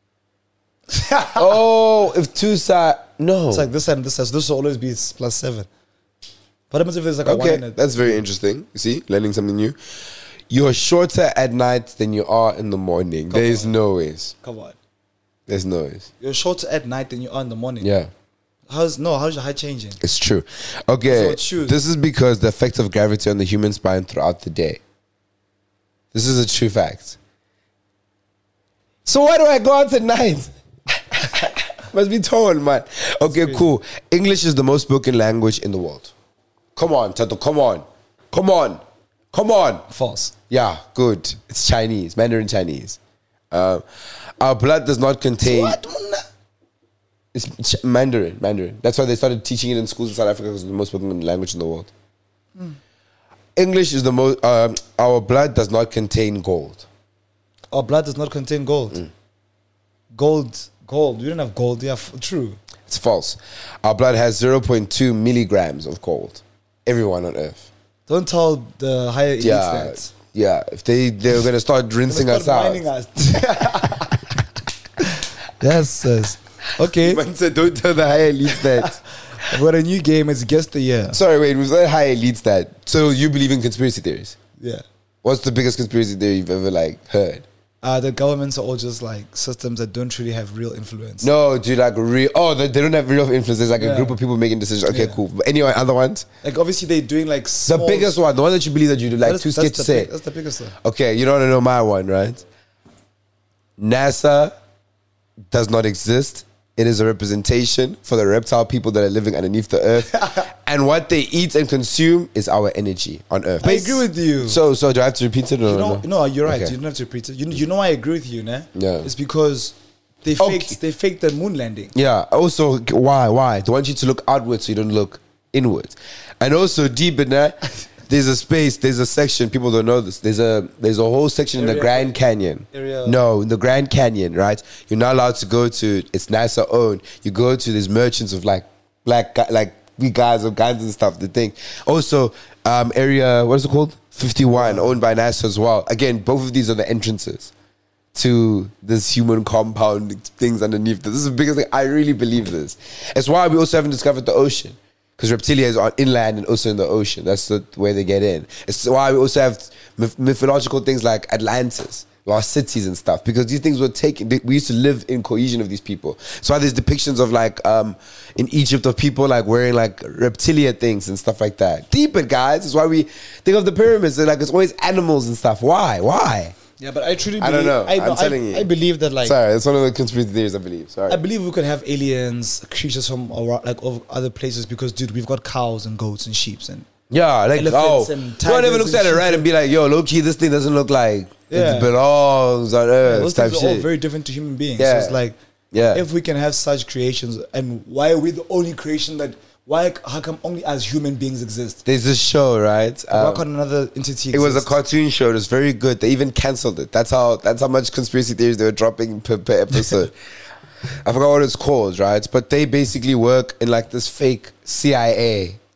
Oh, if two sides... No. It's like this and this. This will always be plus seven. What happens if there's like a one Okay, in it? that's very interesting. You see, learning something new. You're shorter at night than you are in the morning. Come There is on. no ways. Come on. There's no ways. You're shorter at night than you are in the morning. Yeah. How's no? How's your height changing? It's true. Okay, So choose. this is because the effect of gravity on the human spine throughout the day. This is a true fact. So why do I go out at night? Must be tall, man. Okay, cool. English is the most spoken language in the world. Come on, Tato, come on. Come on. Come on. False. Yeah, good. It's Chinese, Mandarin Chinese. Uh, our blood does not contain... What? Muna? It's Ch- Mandarin, Mandarin. That's why they started teaching it in schools in South Africa because it's the most spoken language in the world. Hmm. English is the most. Um, our blood does not contain gold. Our blood does not contain gold. Mm. Gold. Gold. We don't have gold. Yeah, f- true. It's false. Our blood has zero point two milligrams of gold. Everyone on Earth. Don't tell the higher elites Yeah, that. yeah. If they they're gonna start rinsing They us start out. mining us. Yes, yes. Okay. Man said, don't tell the high elites that. We've got a new game. It's Guess the Year. Sorry, wait. Was that high elites that? So you believe in conspiracy theories? Yeah. What's the biggest conspiracy theory you've ever like heard? Uh, the governments are all just like systems that don't really have real influence. No, dude, like real. Oh, they, they don't have real influence. There's like Yeah. a group of people making decisions. Okay, Yeah. cool. But anyway, other ones. Like obviously they're doing like The small, biggest one, the one that you believe that you do, like That's- too that's scared to the say. big- That's the biggest one. Okay, you don't want to know my one, right? NASA does not exist. It is a representation for the reptile people that are living underneath the earth. And what they eat and consume is our energy on earth. I agree with you. So, so do I have to repeat it or You know, no? no, you're right. Okay. You don't have to repeat it. You, you know, I agree with you, né? Yeah. It's because they Okay. faked they faked the moon landing. Yeah. Also, why? Why? They want you to look outwards so you don't look inwards. And also, deep in that, there's a space, there's a section. People don't know this. There's a there's a whole section in the Area- Grand Canyon. area- No, in the Grand Canyon, right? You're not allowed to go to. It's NASA owned. You go to these merchants of like black guy, like big guys of guns and stuff. The thing. Also, um, area what is it called? fifty-one, owned by NASA as well. Again, both of these are the entrances to this human compound things underneath. This is the biggest thing. I really believe this. It's why we also haven't discovered the ocean. Because reptilia is on inland and also in the ocean. That's the way they get in. It's why we also have myth- mythological things like Atlantis, our cities and stuff. Because these things were taken. they- We used to live in cohesion of these people. So why there's depictions of like um, in Egypt of people like wearing like reptilia things and stuff like that. Deep it, guys. That's why we think of the pyramids. They're like it's always animals and stuff. Why? Why? Yeah, but I truly I believe, don't know. I, I'm I- telling you. I believe that like Sorry, it's one of the conspiracy theories I believe. Sorry. I believe we could have aliens, creatures from around, like of other places because dude, we've got cows and goats and sheep and Yeah, like Elephants oh, and no one tigers ever looks and at it sheep right and be like, "Yo, low key, this thing doesn't look like Yeah. it belongs on Earth." those type things are all shit. very different to human beings. Yeah. So it's like Yeah. if we can have such creations, and why are we the only creation that? Why? How come only as human beings exist? There's this show, right? why Um, can't another entity? it was a exist? cartoon show. It was very good. They even cancelled it. That's how. That's how much conspiracy theories they were dropping per, per episode. I forgot what it's called, right? But they basically work in like this fake C I A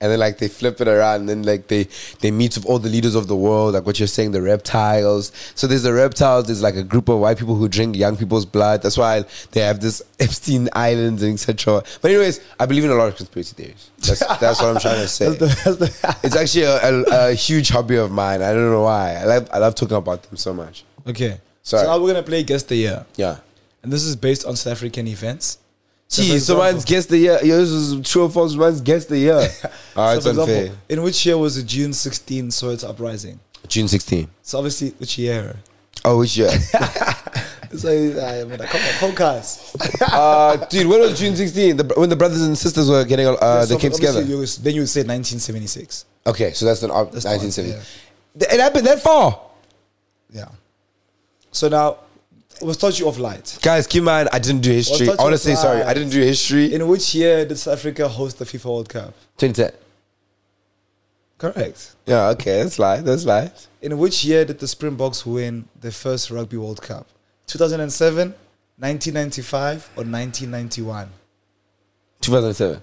and then like they flip it around, and then like they they meet with all the leaders of the world, like what you're saying, the reptiles. So there's the reptiles. There's like a group of white people who drink young people's blood. That's why they have this Epstein Islands and et cetera. But anyways, I believe in a lot of conspiracy theories. That's that's what I'm trying to say. That's the, that's the it's actually a, a, a huge hobby of mine. I don't know why. I love I love talking about them so much. Okay, Sorry. so now we're gonna play Guess the Year. Yeah. And this is based on South African events. So Gee, someone's guessed the year. Yo, this is true or false. Someone's guessed the year. Oh, so it's for unfair. example, in which year was it June sixteenth Soweto uprising? June sixteenth. So obviously, which year? Oh, which year? So I mean, come on, focus. uh, dude, when was June sixteenth? The, when the brothers and sisters were getting, uh, Yeah, they so came together. You was, then you would say nineteen seventy-six. Okay, so that's an uh, That's the nineteen answer, seventy. yeah. It happened that far. Yeah. So now, we'll start you off light. Guys, keep in mind, I didn't do history. Well, I want to say touch sorry. light. I didn't do history. In which year did South Africa host the FIFA World Cup? twenty ten. Correct. Yeah, okay, that's right. That's right. In which year did the Springboks win the first Rugby World Cup? two thousand seven, nineteen ninety-five, or nineteen ninety-one? two thousand seven.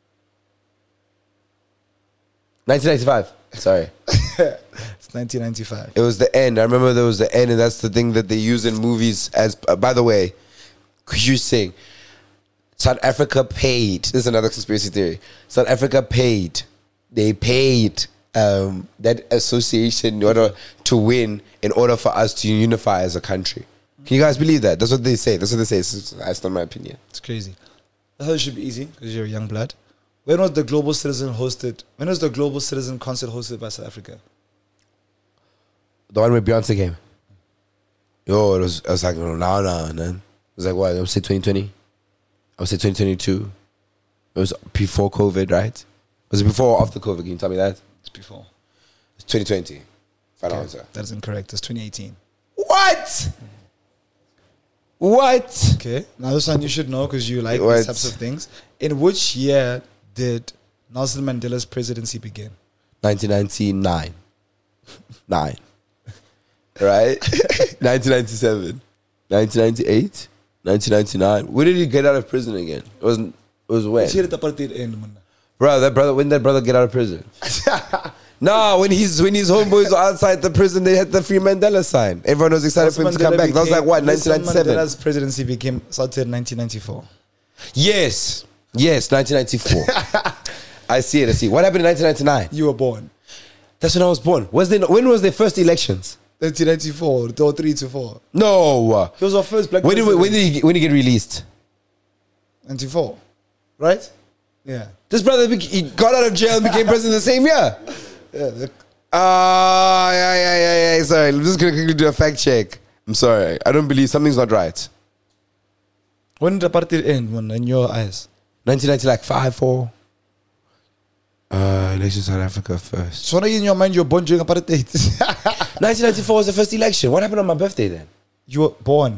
nineteen ninety-five. Sorry. It's nineteen ninety-five. It was the end. I remember there was the end, and that's the thing that they use in movies as, uh, by the way, you saying South Africa paid. This is another conspiracy theory. South Africa paid. They paid um, that association in order to win, in order for us to unify as a country. Can you guys believe that? That's what they say. That's what they say. It's- That's not my opinion. It's crazy. I thought it should be easy because you're a young blood. When was the Global Citizen hosted? When was the Global Citizen concert hosted by South Africa? The one where Beyonce came. Yo, it was, I was like, no, no, no, man. It was like, what? I would say twenty twenty. I would say twenty twenty-two. It was before COVID, right? Was it before or after COVID? Can you tell me that? It's before. It's twenty twenty. Final Okay, answer. that is incorrect. It's twenty eighteen. What? What? Okay. Now this one you should know because you like What? these types of things. In which year did Nelson Mandela's presidency begin? nineteen ninety-nine. Nine. Right? nineteen ninety-seven. nineteen ninety-eight. nineteen ninety-nine. When did he get out of prison again? It wasn't. It was when? Which year did the apartheid end, man? Bro, that brother. When did that brother get out of prison? No, when he's when his homeboys were outside the prison, they had the Free Mandela sign. Everyone was excited for him to come back. That was like what, nineteen ninety-seven? Mandela's presidency became started in nineteen ninety-four. Yes, yes, nineteen ninety-four. I see it. I see. What happened in nineteen ninety-nine? You were born. That's when I was born. Was there, when was their first elections? nineteen ninety-four, or three to four. No. He was our first black When did, president. when did he when did he get released? ninety-four, right? Yeah. This brother bec- he got out of jail and became president the same year. Yeah. The, Ah, yeah, yeah, yeah, yeah. Sorry, I'm just gonna quickly do a fact check. I'm sorry. I don't believe something's not right. when did the apartheid end, man, in your eyes? nineteen ninety, like five, four. Uh, election South Africa first. So now in your mind, you're born during apartheid. nineteen ninety-four was the first election. What happened on my birthday then? You were born.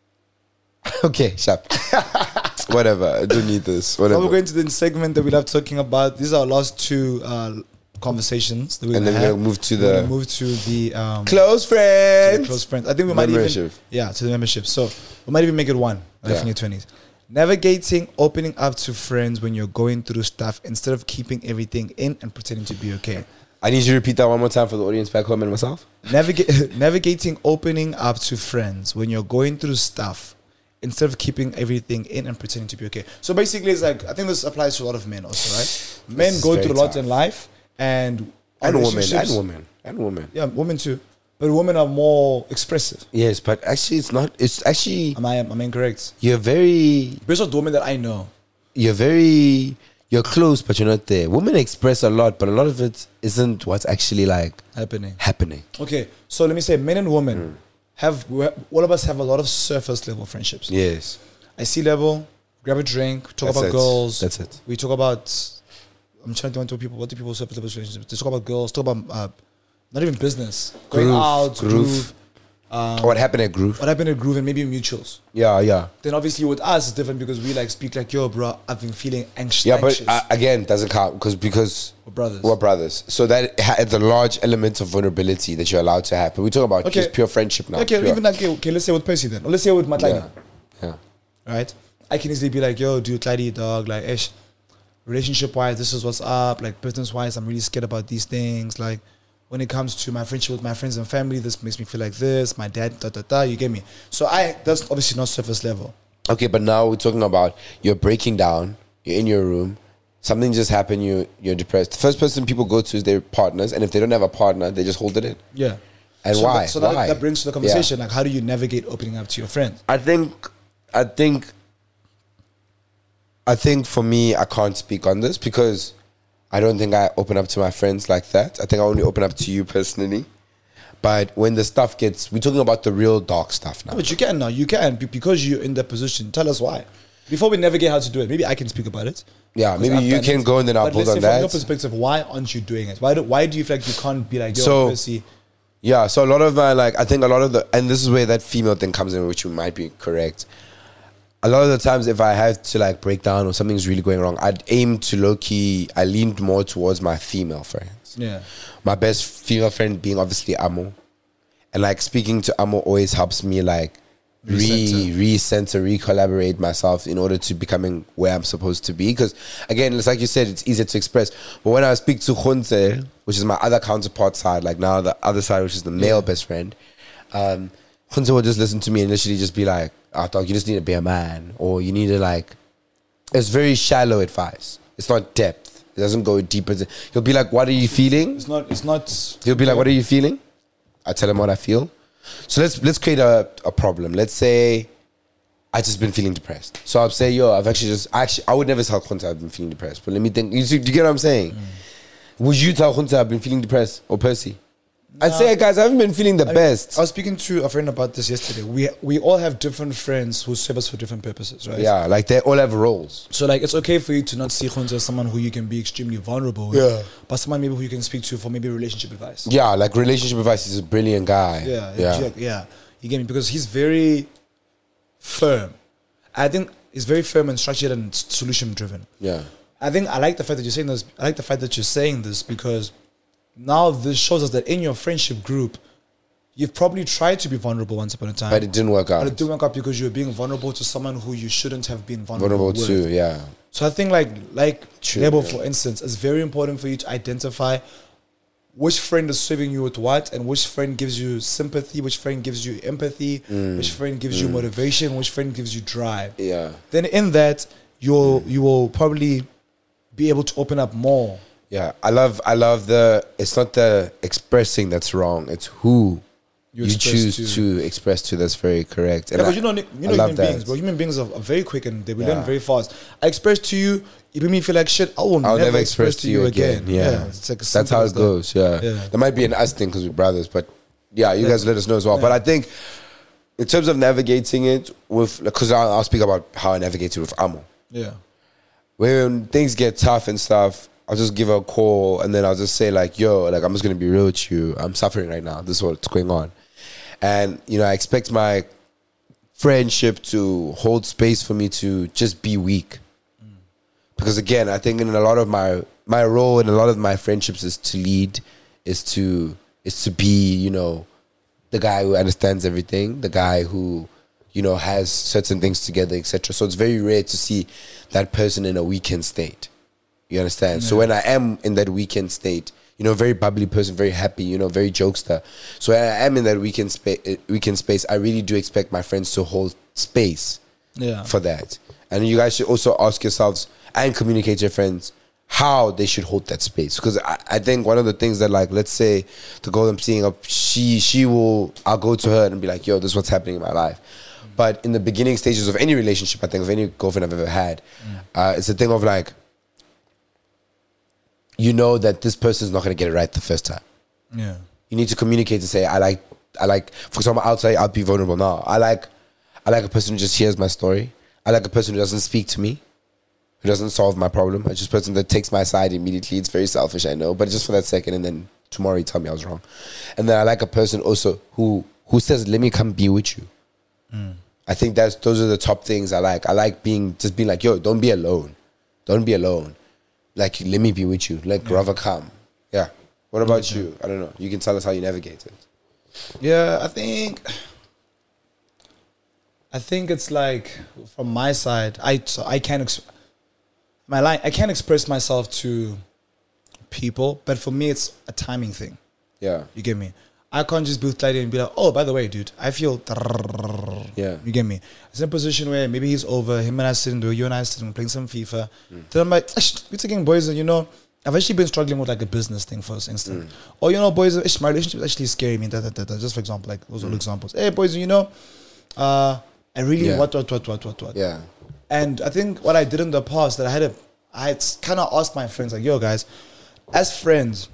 Okay, sharp. Whatever. I don't need this. Now Whatever. we're going to the segment that we love talking about. These are our last two uh, conversations that we're and going then to we're have. gonna move to We're gonna the move to the um, close to the friends. close friends. I think we might even Membership. yeah to the membership. So we might even make it one. Yeah. In your twenties. Navigating, opening up to friends when you're going through stuff instead of keeping everything in and pretending to be okay. I need you to repeat that one more time for the audience back home and myself. Navigate, navigating, opening up to friends when you're going through stuff instead of keeping everything in and pretending to be okay. So basically, it's like I think this applies to a lot of men also, right? Men is go very through a lot tough. in life, and And women. relationships- And women. And women. Yeah, women too, but women are more expressive. Yes, but actually, it's not. It's actually Am I? Am I incorrect? you're very. Based on the women that I know, You're very. You're close, but you're not there. Women express a lot, but a lot of it isn't what's actually like happening. happening. Okay, so let me say, men and women have all of us have a lot of surface level friendships. Yes, I see level, grab a drink, talk That's about it. girls. That's it. We talk about. I'm trying to think what people. What do people surface level relationships? They talk about girls. Talk about uh, not even business. Going Groove, out, groove. groove. Um, what happened at Groove? what happened at groove and maybe mutuals. Yeah, yeah, Then obviously with us it's different because we like speak like yo, bro. I've been feeling anxious. yeah. But anxious. uh, again, doesn't count because because We're brothers. we're brothers. So that has a large element of vulnerability that you're allowed to have. But we talk about Okay. just pure friendship now. okay, pure. even like, okay, okay, let's say with Percy then. Or let's say with Matlani. yeah, yeah. Right? I can easily be like, yo, dude, Clyde, dog, like, ish. relationship wise, this is what's up. Like business wise, I'm really scared about these things. Like when it comes to my friendship with my friends and family, this makes me feel like this. My dad, da da da. You get me? So I that's obviously not surface level. Okay, but now we're talking about you're breaking down. You're in your room. Something just happened. You you're depressed. The first person people go to is their partners, and if they don't have a partner, they just hold it in. Yeah. And so why? That, so why? That, that brings to the conversation. Yeah. Like, how do you navigate opening up to your friends? I think, I think, I think for me, I can't speak on this because I don't think I open up to my friends like that. I think I only open up to you personally. But when the stuff gets, we're talking about the real dark stuff now. No, but you can now. You can because you're in that position. Tell us why. Before we navigate how to do it, maybe I can speak about it. Yeah, maybe I've you can it. go and then I'll but build on say that. From your perspective, why aren't you doing it? Why do Why do you feel like you can't be like, yo, so, Percy? Yeah, so a lot of my, like, I think a lot of the, and this is where that female thing comes in, which you might be correct. A lot of the times, if I have to like break down or something's really going wrong, I'd aim to low key. I leaned more towards my female friends. Yeah, my best female friend being obviously Amo, and like speaking to Amo always helps me like re re-center, re-collaborate myself in order to becoming where I'm supposed to be. Because again, it's like you said, it's easier to express. But when I speak to Khonze, which is my other counterpart side, like now the other side, which is the male yeah. best friend, um, Khonze will just listen to me and literally just be like, "I thought you just need to be a man," or you need to like. It's very shallow advice. It's not depth. It doesn't go deeper. He'll be like, "What are you feeling?" It's not. It's not. He'll be like, "What are you feeling?" I tell him what I feel. So let's let's create a, a problem. Let's say I just been feeling depressed. So I'll say, yo, I've actually just actually I would never tell Khonze I've been feeling depressed. But let me think. You, see, do you get what I'm saying? Mm. Would you tell Khonze I've been feeling depressed or Percy? No. I'd say, hey, guys, I haven't been feeling the I best. Mean, I was speaking to a friend about this yesterday. We we all have different friends who serve us for different purposes, right? Yeah, like they all have roles. So like it's okay for you to not see Khonze as someone who you can be extremely vulnerable with, yeah. but someone maybe who you can speak to for maybe relationship advice. Yeah, like relationship advice is a brilliant guy. Yeah, yeah, yeah. yeah. You get me? Because he's very firm. I think he's very firm and structured and solution driven. Yeah. I think I like the fact that you're saying this. I like the fact that you're saying this because now this shows us that in your friendship group, you've probably tried to be vulnerable once upon a time. But it didn't work out. But it didn't work out because you were being vulnerable to someone who you shouldn't have been vulnerable, vulnerable with. to, yeah. So I think like like True, Lebo, yeah. for instance, it's very important for you to identify which friend is serving you with what, and which friend gives you sympathy, which friend gives you empathy, mm. which friend gives mm. you motivation, which friend gives you drive. Yeah. Then in that, you'll mm. you will probably be able to open up more. Yeah, I love I love the. It's not the expressing that's wrong. It's who you, you choose to. to express to. That's very correct. And yeah, but I, you know, you know, human that. beings, bro. Human beings are, are very quick and they will yeah. learn very fast. I express to you, you make me feel like shit. I will I'll never, never express, express to you again. again. Yeah, yeah it's like that's how it goes. Yeah. yeah, there might be an us thing because we're brothers, but yeah, you yeah. guys let us know as well. Yeah. But I think in terms of navigating it with, because I'll, I'll speak about how I navigated with Amo. Yeah, when things get tough and stuff, I'll just give her a call and then I'll just say like, yo, like I'm just gonna be real with you. I'm suffering right now. This is what's going on. And, you know, I expect my friendship to hold space for me to just be weak. Mm. Because again, I think in a lot of my my role in a lot of my friendships is to lead, is to is to be, you know, the guy who understands everything, the guy who, you know, has certain things together, et cetera. So it's very rare to see that person in a weakened state. You understand? Yeah. So when I am in that weekend state, you know, very bubbly person, very happy, you know, very jokester. So when I am in that weekend, spa- weekend space, I really do expect my friends to hold space yeah. for that. And you guys should also ask yourselves and communicate to your friends how they should hold that space. Because I, I think one of the things that, like, let's say the girl I'm seeing up, she, she will, I'll go to her and be like, yo, this is what's happening in my life. But in the beginning stages of any relationship, I think, of any girlfriend I've ever had, mm. uh, it's a thing of like, you know that this person's not going to get it right the first time. Yeah. You need to communicate and say, I like, I like, for example, I'll say, I'll be vulnerable now. I like, I like a person who just hears my story. I like a person who doesn't speak to me, who doesn't solve my problem. I just a person that takes my side immediately. It's very selfish, I know, but just for that second, and then tomorrow you tell me I was wrong. And then I like a person also who, who says, let me come be with you. Mm. I think that's, those are the top things I like. I like being, just being like, yo, don't be alone. Don't be alone. Like, let me be with you. Like, yeah. rather come. Yeah. What about okay. you? I don't know. You can tell us how you navigate it. Yeah, I think... I think it's like, from my side, I so I can... Exp- my line, I can't express myself to people, but for me, it's a timing thing. Yeah. You get me? I can't just be with Clyde and be like, oh, by the way, dude, I feel. Yeah. You get me? It's in a position where maybe he's over, him and I sitting there, you and I sitting playing some FIFA. Mm. Then I'm like, we're taking boys, and you know, I've actually been struggling with like a business thing first instant. Mm. Or, you know, boys, ish, my relationship is actually scary me. Da, da, da, da. Just for example, like those mm. are all examples. Hey, boys, you know, uh, I really yeah. what, what, what, what, what, what. Yeah. And I think what I did in the past that I had a, I had kind of asked my friends, like, yo, guys, as friends,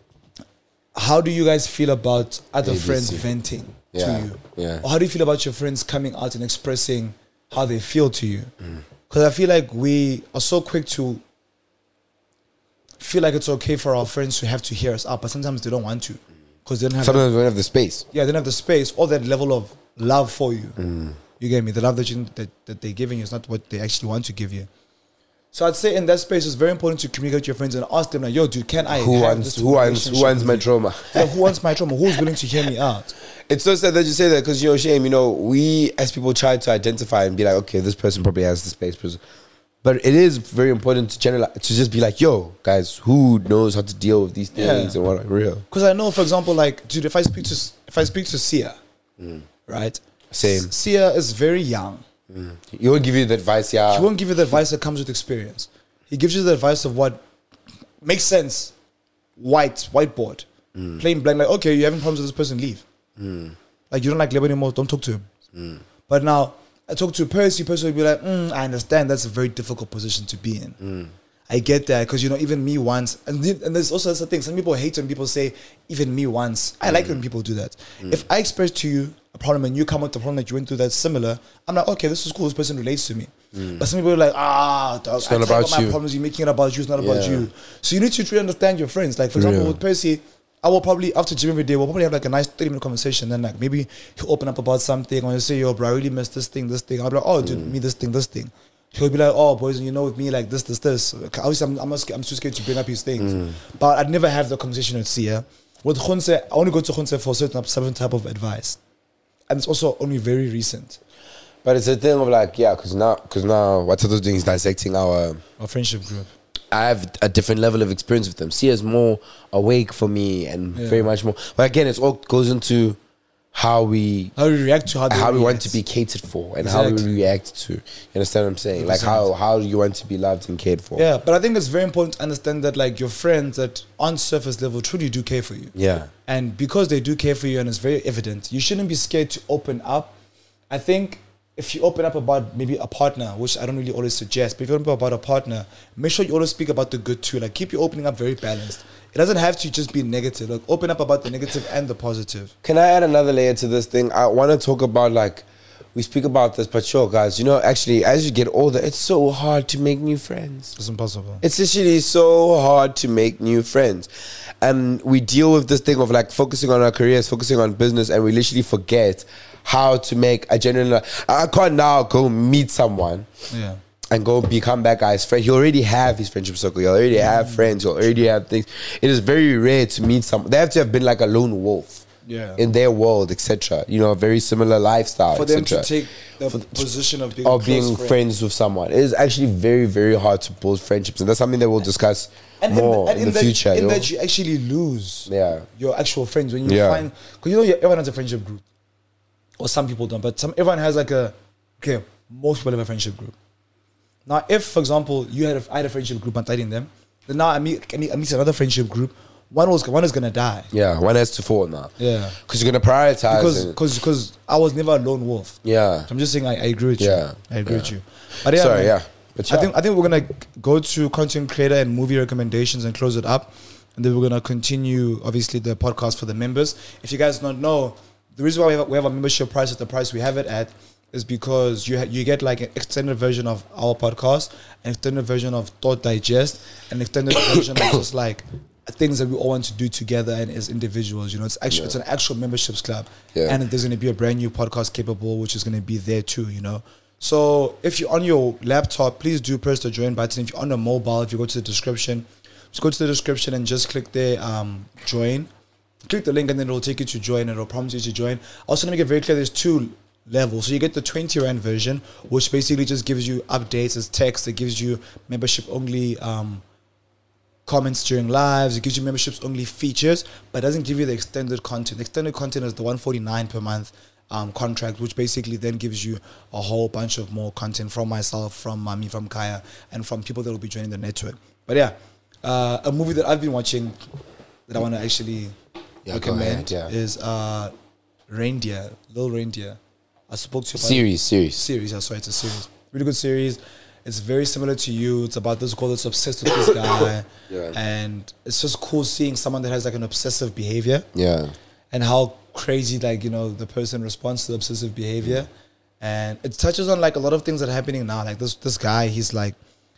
how do you guys feel about other A B C. Friends venting yeah. to you? Yeah. Or how do you feel about your friends coming out and expressing how they feel to you? Because mm. I feel like we are so quick to feel like it's okay for our friends to have to hear us out, but sometimes they don't want to. Because they don't have sometimes they don't have the space. Yeah, they don't have the space or that level of love for you. Mm. You get me? The love that, you, that, that they're giving you is not what they actually want to give you. So I'd say in that space, it's very important to communicate with your friends and ask them like, yo, dude, can I who have wants, this who wants, who wants my trauma? Yeah, who wants my trauma? Who's willing to hear me out? It's so sad that you say that because, you know, Shame, you know, we as people try to identify and be like, okay, this person probably has the space. But it is very important to generalize, to just be like, yo, guys, who knows how to deal with these things yeah. and what are real? Because I know, for example, like, dude, if I speak to, if I speak to Sia, mm. right? Same. Sia is very young. Mm. He won't give you the advice, yeah. He won't give you the advice that comes with experience. He gives you the advice of what makes sense. White, whiteboard. Mm. Plain blank, like, okay, you're having problems with this person, leave. Mm. Like, you don't like Lebo anymore, don't talk to him. Mm. But now, I talk to Percy, Percy will be like, mm, I understand that's a very difficult position to be in. Mm. I get that, because, you know, even me once, and, th- and there's also the thing, some people hate when people say, even me once. I mm. like when people do that. Mm. If I express to you a problem and you come with a problem that you went through that's similar, I'm like, okay, this is cool, this person relates to me. Mm. But some people are like, ah, dog, it's not about, about my you. problems, you're making it about you, it's not about yeah. you. So you need to truly understand your friends. Like, for example, yeah. with Percy, I will probably, after gym every day, we'll probably have like a nice thirty minute conversation. Then like maybe he'll open up about something or he'll say, yo, bro, I really missed this thing, this thing. I'll be like, oh, dude, mm. me, this thing, this thing. He'll be like, oh, boys, you know, with me, like this, this, this. Obviously, I'm, I'm, not scared, I'm too scared to bring up his things. Mm. But I'd never have the conversation with Sia. With Khunse, I only go to Khunse for a certain, certain type of advice. And it's also only very recent. But it's a thing of like, yeah, because now, because now what Tato's doing is dissecting our... Our friendship group. I have a different level of experience with them. Sia's more awake for me and yeah. very much more. But again, it all goes into how we how we react to how, how we react. want to be catered for and exactly. how we react to. You understand what I'm saying? Like how how you want to be loved and cared for. Yeah, but I think it's very important to understand that like your friends that on surface level truly do care for you. Yeah. And because they do care for you and it's very evident, you shouldn't be scared to open up. I think if you open up about maybe a partner, which I don't really always suggest, but if you open up about a partner, make sure you always speak about the good too. Like keep your opening up very balanced. It doesn't have to just be negative. Like open up about the negative and the positive. Can I add another layer to this thing? I want to talk about like, we speak about this, but sure, guys, you know, actually, as you get older, it's so hard to make new friends. It's impossible. It's literally so hard to make new friends. And we deal with this thing of like focusing on our careers, focusing on business, and we literally forget how to make a genuine... I can't now go meet someone yeah. and go become that guy's friend. He already have his friendship circle. He already have friends. He already have things. It is very rare to meet someone. They have to have been like a lone wolf. Yeah. In their world, et cetera. You know, a very similar lifestyle, for them to take the For position of being, of being friend. friends with someone. It is actually very, very hard to build friendships, and that's something that we'll discuss and more in, the, in, in the that, future. In yo. that you actually lose yeah. your actual friends when you yeah. find, because you know everyone has a friendship group, or some people don't, but some everyone has like a okay. Most people have a friendship group. Now, if for example you had a, I had a friendship group and I didn't them, then now I meet I meet, I meet another friendship group. One was one is gonna die. Yeah, one has to fall now. Yeah, because you're gonna prioritize. Because because because I was never a lone wolf. Yeah, so I'm just saying I, I agree with yeah. you. I agree yeah. with you. But yeah, sorry, man, yeah. But yeah. I think I think we're gonna go to content creator and movie recommendations and close it up, and then we're gonna continue obviously the podcast for the members. If you guys don't know, the reason why we have, we have a membership price at the price we have it at is because you ha- you get like an extended version of our podcast, an extended version of Thought Digest, an extended version of just like things that we all want to do together and as individuals. You know, it's actually yeah. it's an actual memberships club, yeah. and there's going to be a brand new podcast capable, which is going to be there too. You know, so if you're on your laptop, please do press the join button. If you're on a mobile, if you go to the description, just go to the description and just click there, um, join. Click the link and then it'll take you to join and it'll prompt you to join. Also, to make it very clear, there's two level. So you get the twenty rand version, which basically just gives you updates as text. It gives you membership only um, comments during lives. It gives you memberships only features, but it doesn't give you the extended content. The extended content is the one forty-nine per month um, contract, which basically then gives you a whole bunch of more content from myself, from Mami, from Kaya, and from people that will be joining the network. But yeah, uh, a movie that I've been watching that I want to actually Yeah, recommend go ahead, yeah. is uh, Reindeer, Little Reindeer. I spoke to you about Series, series. series. Yeah, sorry, it's a series. Really good series. It's very similar to you. It's about this girl that's obsessed with this guy, Yeah. and it's just cool seeing someone that has like an obsessive behavior Yeah. and how crazy like you know the person responds to the obsessive behavior, and it touches on like a lot of things that are happening now. Like this this guy, he's like,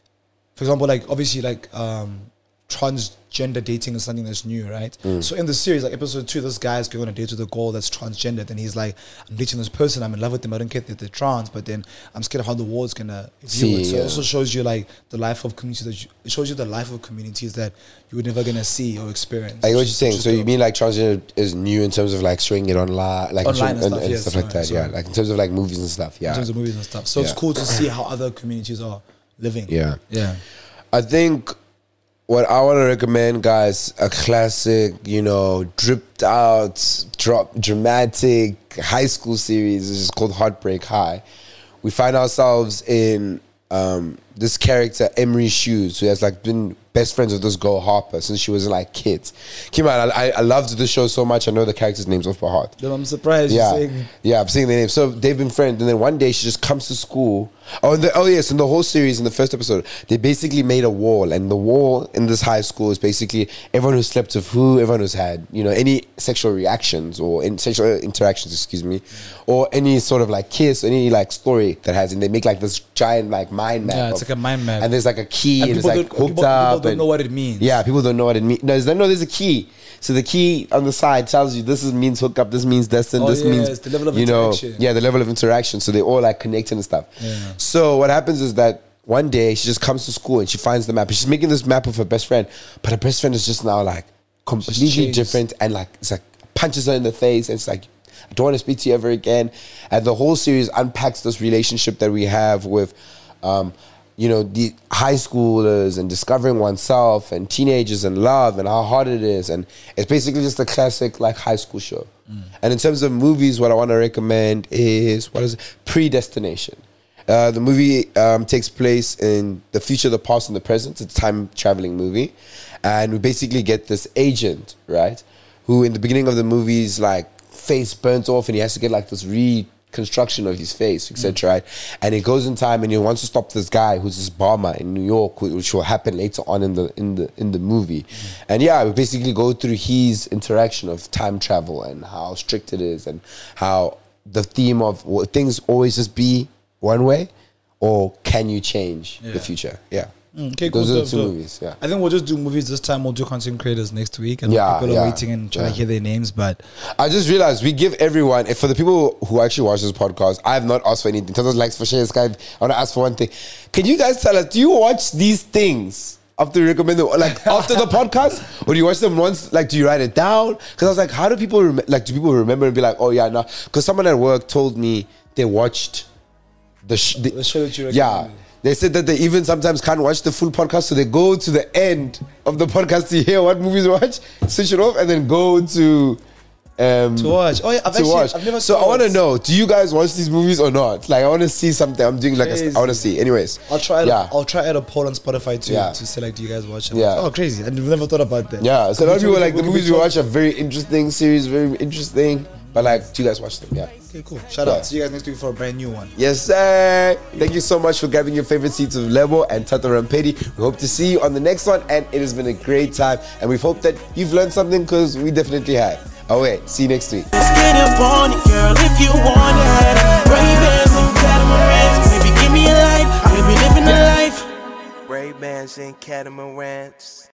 for example, like obviously like um transgender dating is something that's new, right? Mm. So in the series, like episode two, this guy is going on a date with a girl that's transgendered, and he's like, I'm dating this person, I'm in love with them, I don't care that they're trans, but then I'm scared of how the world's gonna view See, it. So yeah. it also shows you like the life of communities that you, it shows you the life of communities that you were never gonna see or experience. I get what which you're is- saying. which is So you dope. mean like transgender is new in terms of like showing it online, like Online and showing- stuff, yes, like sorry, that. Yeah, sorry. like in terms of like movies and stuff. Yeah, in terms of movies and stuff. So it's Yeah. cool to see how other communities are living. yeah. Yeah. I think what I want to recommend, guys, a classic, you know, dripped out, drop, dramatic high school series. It's just called Heartbreak High. We find ourselves in um, this character, Emery Shoes, who has like been best friends with this girl Harper since she was like kids. Kim, I, I I loved the show so much. I know the characters' names off by heart. Then I'm surprised Yeah, you're saying yeah, I'm seeing the name. So they've been friends, and then one day she just comes to school. Oh, and the, oh yes, in the whole series, in the first episode, they basically made a wall, and the wall in this high school is basically everyone who slept with who, everyone who's had, you know, any sexual reactions or in sexual interactions, excuse me, or any sort of like kiss, any like story that has, and they make like this giant like mind map. Yeah, it's of- like a mind map. and there's like a key, and, and it's people, like don't, hooked people, up. people don't and- know what it means. yeah, people don't know what it means. No, there's, no, there's a key. So the key on the side tells you this is, means hookup, this means destined, Oh, this yeah, means it's the level of you know, interaction. yeah, the level of interaction. So they all like connected and stuff. Yeah. So what happens is that one day she just comes to school and she finds the map. And she's making this map of her best friend, but her best friend is just now like completely changed. different, and like it's like punches her in the face, and it's like, I don't want to speak to you ever again. And the whole series unpacks this relationship that we have with um, you know, the high schoolers and discovering oneself and teenagers and love and how hard it is. And it's basically just a classic like high school show. Mm. And in terms of movies, what I want to recommend is, what is it? Predestination. Uh, the movie um, takes place in the future, the past, and the present. It's a time traveling movie. And we basically get this agent, right? Who in the beginning of the movie is like face burnt off, and he has to get like this reconstruction of his face, et cetera. Mm. Right? And he goes in time and he wants to stop this guy who's this bomber in New York, which will happen later on in the in the in the movie. Mm. And yeah, we basically go through his interaction of time travel and how strict it is, and how the theme of will things always just be one way, or can you change Yeah. the future? Yeah. Mm, okay, Those cool, are dope, the two dope. movies. Yeah. I think we'll just do movies this time. We'll do content creators next week, and Yeah, people are yeah, waiting and trying yeah. to hear their names. But I just realized we give everyone, for the people who actually watch this podcast, I have not asked for anything. Tell us likes for shares, Skype. I want to ask for one thing. Can you guys tell us, do you watch these things after you recommend them, like after the podcast, or do you watch them once? Like, do you write it down? Because I was like, how do people rem- like? Do people remember and be like, oh yeah, no? Because someone at work told me they watched the, sh- the, the show that you yeah. recommended. They said that they even sometimes can't watch the full podcast, so they go to the end of the podcast to hear what movies to watch, switch it off, and then go to um, to watch. Oh yeah, I've to actually, watch. I've never. So I want to know: do you guys watch these movies or not? Like, I want to see something. I'm doing like a, Crazy. I want to see. Anyways, I'll try. Yeah. I'll try add a poll on Spotify too Yeah. to select. Do you guys watch it? Yeah. Oh, crazy! I've never thought about that. Yeah. So a lot of We people could- are like we the could movies be we talk- watch are very interesting series, very interesting. But like, do you guys watch them? Yeah. Okay, cool. Shout Yeah. out. See you guys next week for a brand new one. Yes, sir. Thank you so much for grabbing your favorite seats of Lebo and Tata Rampedi. We hope to see you on the next one, and it has been a great time. And we hope that you've learned something, because we definitely have. Oh wait, see you next week. Let's get up on it, girl, if you want it. Ray-Bans and catamarans, baby, give me a light. We'll be living the life. Ray-Bans and catamarans.